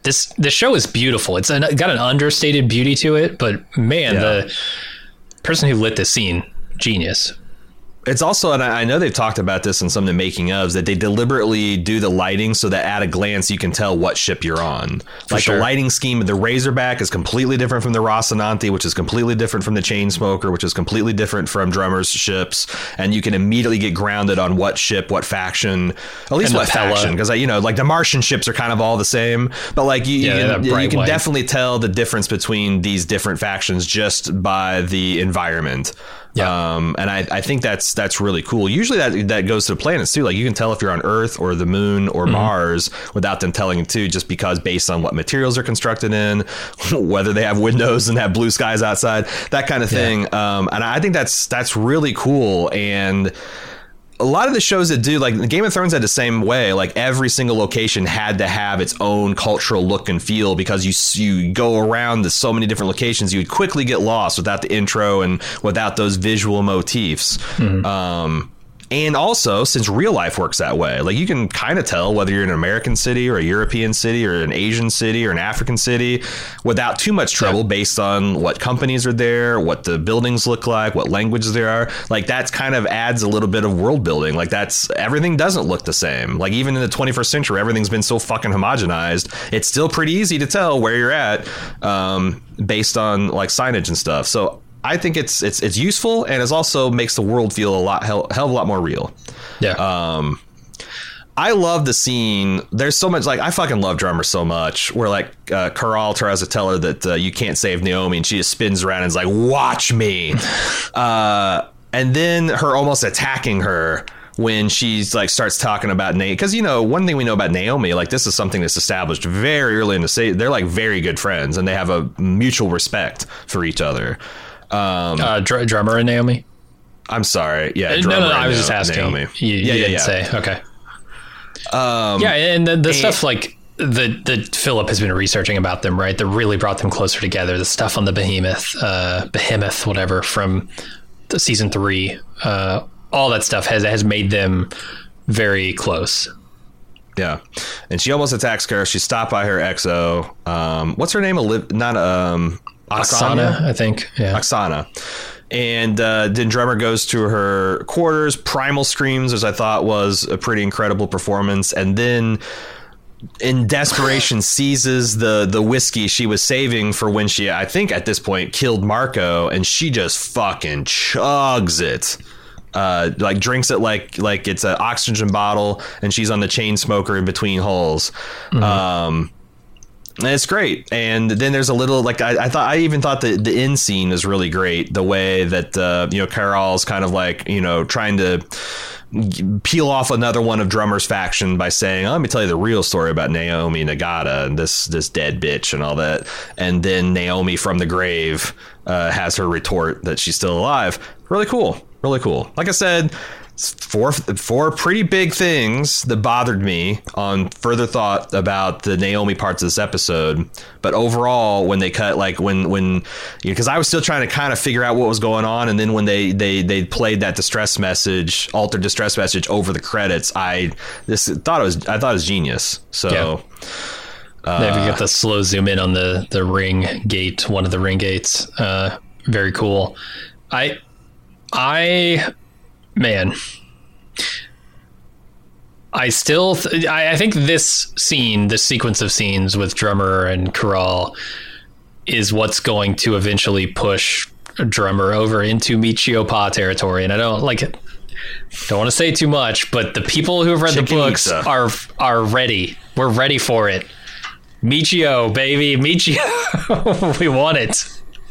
this show is beautiful. It's got an understated beauty to it, but man, the person who lit this scene, genius. It's also, and I know they've talked about this in some of the making ofs, that they deliberately do the lighting so that at a glance you can tell what ship you're on. Like the lighting scheme of the Razorback is completely different from the Rocinante, which is completely different from the Chainsmoker, which is completely different from Drummer's ships. And you can immediately get grounded on what ship, what faction, at least what faction. Because, like the Martian ships are kind of all the same. But like you can definitely tell the difference between these different factions just by the environment. Yeah. And I think that's really cool. Usually that goes to the planets too. Like you can tell if you're on Earth or the moon or Mars without them telling you too, just because based on what materials they're constructed in, whether they have windows and have blue skies outside, that kind of thing. And I think that's really cool. And a lot of the shows that do, like Game of Thrones had the same way, like every single location had to have its own cultural look and feel, because you go around to so many different locations, you would quickly get lost without the intro and without those visual motifs. And also, since real life works that way, like you can kind of tell whether you're in an American city or a European city or an Asian city or an African city without too much trouble based on what companies are there, what the buildings look like, what languages there are. Like that kind of adds a little bit of world building. Like everything doesn't look the same. Like even in the 21st century, everything's been so fucking homogenized. It's still pretty easy to tell where you're at based on like signage and stuff. So I think it's useful, and it also makes the world feel a hell of a lot more real. Yeah. I love the scene. There's so much, like, I fucking love Drummer so much, where like Caral tries to tell her that you can't save Naomi, and she just spins around and is like, watch me. And then her almost attacking her when she's like starts talking about Naomi, because one thing we know about Naomi, like this is something that's established very early in the season. They're like very good friends, and they have a mutual respect for each other. Drummer and Naomi. I'm sorry. Yeah. No, I was just asking. Naomi. You didn't say. Okay. And the stuff like that Philip has been researching about them, right? That really brought them closer together. The stuff on the Behemoth, whatever, from the season 3, all that stuff has made them very close. Yeah. And she almost attacks her. She's stopped by her XO. What's her name? Oksana, I think. Yeah. Oksana. And then Drummer goes to her quarters. Primal screams, as I thought was a pretty incredible performance. And then in desperation seizes the whiskey she was saving for when she, I think at this point, killed Marco. And she just fucking chugs it. Like drinks it like it's an oxygen bottle. And she's on the Chainsmoker in between holes. And it's great. And then there's a little, like, I even thought the end scene is really great. The way that, Caral's kind of like, trying to peel off another one of Drummer's faction by saying, let me tell you the real story about Naomi Nagata and this dead bitch and all that. And then Naomi from the grave has her retort that she's still alive. Really cool. Really cool. Like I said, four pretty big things that bothered me on further thought about the Naomi parts of this episode. But overall, when they cut, like when because I was still trying to kind of figure out what was going on, and then when they played that altered distress message over the credits, I thought it was genius. So they get the slow zoom in on the ring gate, one of the ring gates. Very cool. Man, I still, I think this sequence of scenes with Drummer and Caral is what's going to eventually push Drummer over into Michio Pa territory. And I don't want to say too much, but the people who have read the books are ready. We're ready for it. Michio, baby, Michio. We want it.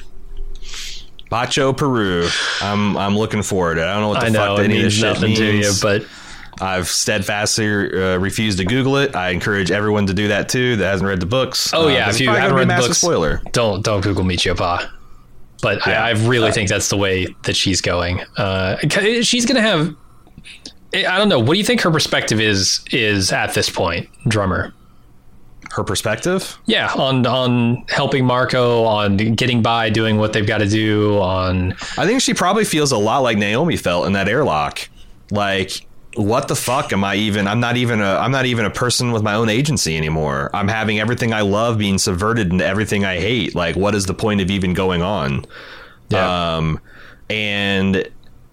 Bacho Peru. I'm looking forward to it. I don't know what the fuck any of this shit means. To you, but I've steadfastly refused to Google it. I encourage everyone to do that too that hasn't read the books. Oh yeah, if you haven't read the books, spoiler. Don't Google Michio Pa. But I really think that's the way that she's going. She's gonna have. I don't know. What do you think her perspective is at this point, Drummer? Her perspective? Yeah, on helping Marco, on getting by, doing what they've got to do. I think she probably feels a lot like Naomi felt in that airlock. Like, what the fuck am I even? I'm not even a person with my own agency anymore. I'm having everything I love being subverted into everything I hate. Like, what is the point of even going on? Yeah. And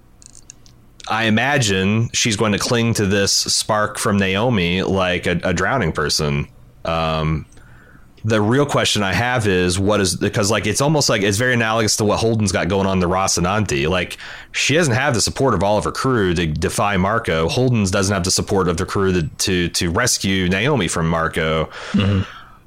I imagine she's going to cling to this spark from Naomi like a drowning person. The real question I have is because like it's almost like it's very analogous to what Holden's got going on the Rocinante. Like, she doesn't have the support of all of her crew to defy Marco. Holden's doesn't have the support of the crew to rescue Naomi from Marco. Mm-hmm.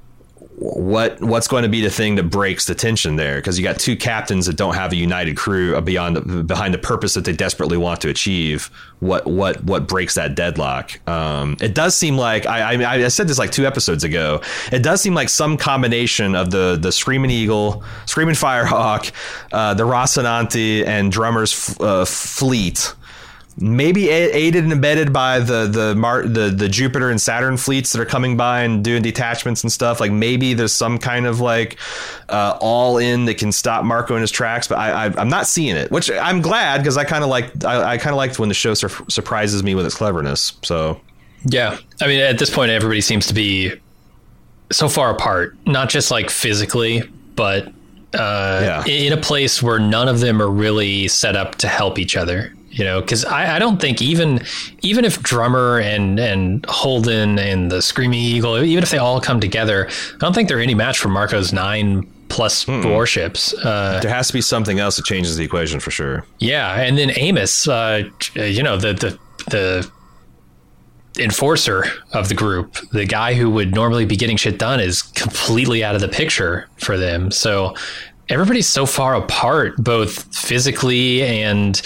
What's going to be the thing that breaks the tension there? Because you got two captains that don't have a united crew behind the purpose that they desperately want to achieve. What breaks that deadlock? It does seem like I said this like 2 episodes ago. It does seem like some combination of the Screaming Eagle, Screaming Firehawk, the Rocinante, and Drummer's fleet. Maybe aided and abetted by the Jupiter and Saturn fleets that are coming by and doing detachments and stuff. Like, maybe there's some kind of like all in that can stop Marco in his tracks, but I'm not seeing it, which I'm glad, because I kind of liked when the show surprises me with its cleverness. So yeah, I mean, at this point, everybody seems to be so far apart, not just like physically, but in a place where none of them are really set up to help each other. You know, because I don't think even if Drummer and Holden and the Screaming Eagle, even if they all come together, I don't think they're any match for Marco's 9+ warships. There has to be something else that changes the equation for sure. Yeah, and then Amos, you know, the enforcer of the group, the guy who would normally be getting shit done, is completely out of the picture for them. So everybody's so far apart, both physically and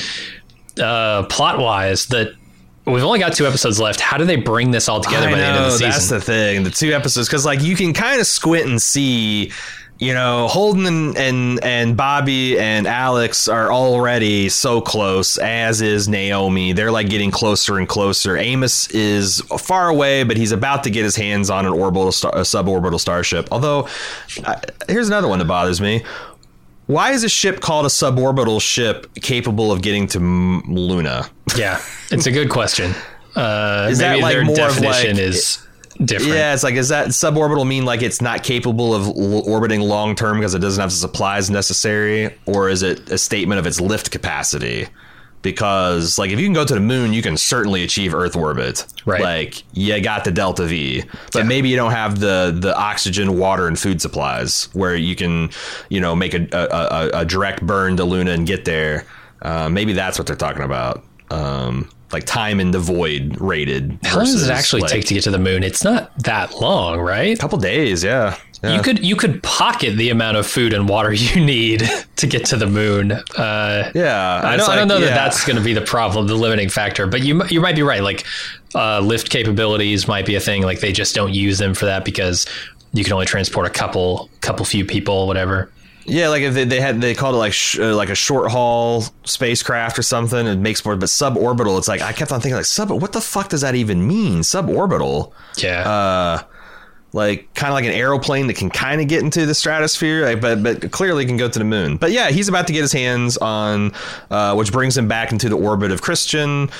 plot wise, that we've only got 2 episodes left. How do they bring this all together by the end of the season? That's the thing. The 2 episodes, because like you can kind of squint and see, you know, Holden and Bobby and Alex are already so close, as is Naomi. They're like getting closer and closer. Amos is far away, but he's about to get his hands on a suborbital starship. Although, here's another one that bothers me. Why is a ship called a suborbital ship capable of getting to Luna? Yeah, it's a good question. Is maybe that like their more definition of like, is different? Yeah, it's like, is that suborbital mean like it's not capable of orbiting long term because it doesn't have the supplies necessary? Or is it a statement of its lift capacity? Because like if you can go to the moon, you can certainly achieve Earth orbit. Right. Like you got the Delta V, but maybe you don't have the oxygen, water, and food supplies where you can, you know, make a direct burn to Luna and get there. Maybe that's what they're talking about. Like time in the void rated. How long does it actually take to get to the moon? It's not that long, right? A couple days, yeah. You could pocket the amount of food and water you need to get to the moon. I don't know that that's going to be the problem, the limiting factor. But you might be right. Like lift capabilities might be a thing. Like they just don't use them for that because you can only transport a couple few people, whatever. Yeah, like if they called it like a short haul spacecraft or something, it makes more. But suborbital, it's like I kept on thinking like what the fuck does that even mean? Suborbital. Yeah. Like kind of like an aeroplane that can kind of get into the stratosphere, like, but clearly can go to the moon. But yeah, he's about to get his hands on, which brings him back into the orbit of Christian.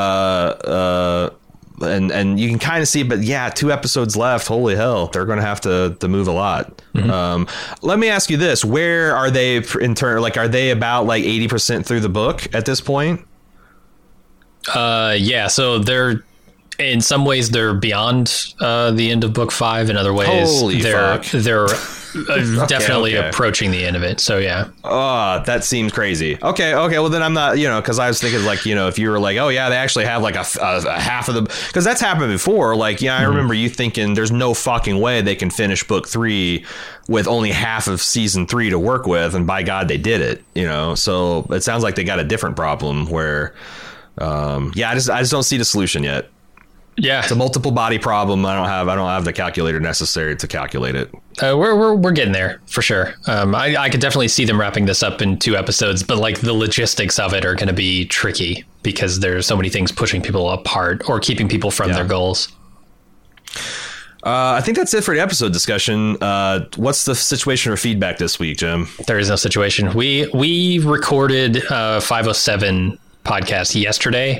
And you can kind of see, but yeah, 2 episodes left. Holy hell, they're going to have to move a lot. Mm-hmm. Let me ask you this: where are they in turn? Like, are they about like 80% through the book at this point? Yeah. So they're in some ways they're beyond the end of book 5. In other ways, they're definitely approaching the end of it. So yeah. Oh, that seems crazy. Okay. Well, then I'm not, you know, because I was thinking like, you know, if you were like, oh yeah, they actually have like a half of the, because that's happened before. Like, yeah, I remember you thinking there's no fucking way they can finish book 3 with only half of season 3 to work with, and by God, they did it. You know, so it sounds like they got a different problem where, I just don't see the solution yet. Yeah, it's a multiple body problem. I don't have the calculator necessary to calculate it. We're getting there for sure. I could definitely see them wrapping this up in 2 episodes, but like the logistics of it are going to be tricky because there's so many things pushing people apart or keeping people from their goals. I think that's it for the episode discussion. What's the situation for feedback this week, Jim? There is no situation. We recorded 507 podcast yesterday.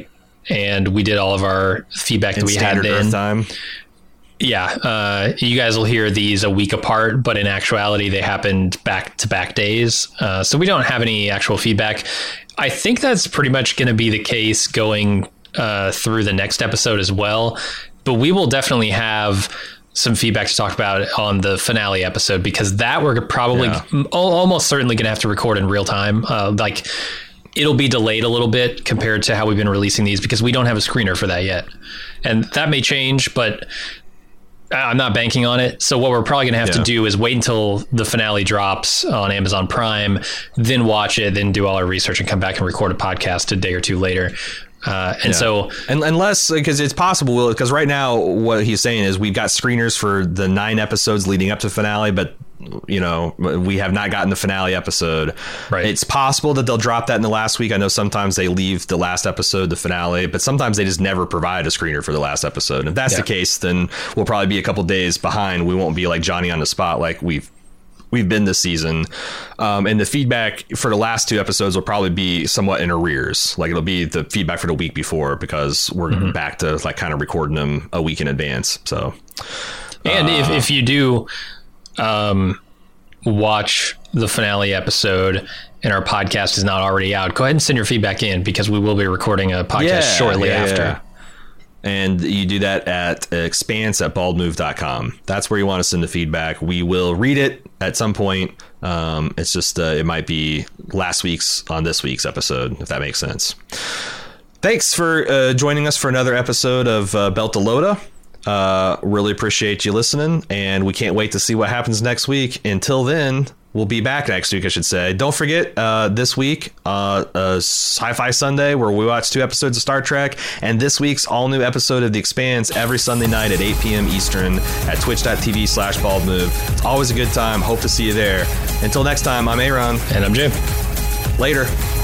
and we did all of our feedback that we had then. Time. Yeah, you guys will hear these a week apart, but in actuality, they happened back-to-back days. So we don't have any actual feedback. I think that's pretty much going to be the case going through the next episode as well. But we will definitely have some feedback to talk about on the finale episode, because that we're probably almost certainly going to have to record in real time. Like, it'll be delayed a little bit compared to how we've been releasing these, because we don't have a screener for that yet. And that may change, but I'm not banking on it. So what we're probably going to have to do is wait until the finale drops on Amazon Prime, then watch it, then do all our research and come back and record a podcast a day or two later. So unless, because it's possible, because right now what he's saying is we've got screeners for the 9 episodes leading up to finale, but you know, we have not gotten the finale episode. Right. It's possible that they'll drop that in the last week. I know sometimes they leave the last episode, the finale, but sometimes they just never provide a screener for the last episode. And if that's the case, then we'll probably be a couple days behind. We won't be like Johnny on the spot like we've been this season. And the feedback for the last 2 episodes will probably be somewhat in arrears. Like, it'll be the feedback for the week before, because we're back to like kind of recording them a week in advance. So, and if you do watch the finale episode and our podcast is not already out, go ahead and send your feedback in, because we will be recording a podcast shortly after. Yeah. And you do that at expanse@baldmove.com. That's where you want to send the feedback. We will read it at some point. It's just, it might be last week's on this week's episode, if that makes sense. Thanks for joining us for another episode of Belt to Loda. Really appreciate you listening, and we can't wait to see what happens next week. Until then, we'll be back next week, I should say. Don't forget, this week, Sci-Fi Sunday, where we watch 2 episodes of Star Trek, and this week's all-new episode of The Expanse every Sunday night at 8 p.m. Eastern at twitch.tv/baldmove. It's always a good time. Hope to see you there. Until next time, I'm Aaron. And I'm Jim. Later.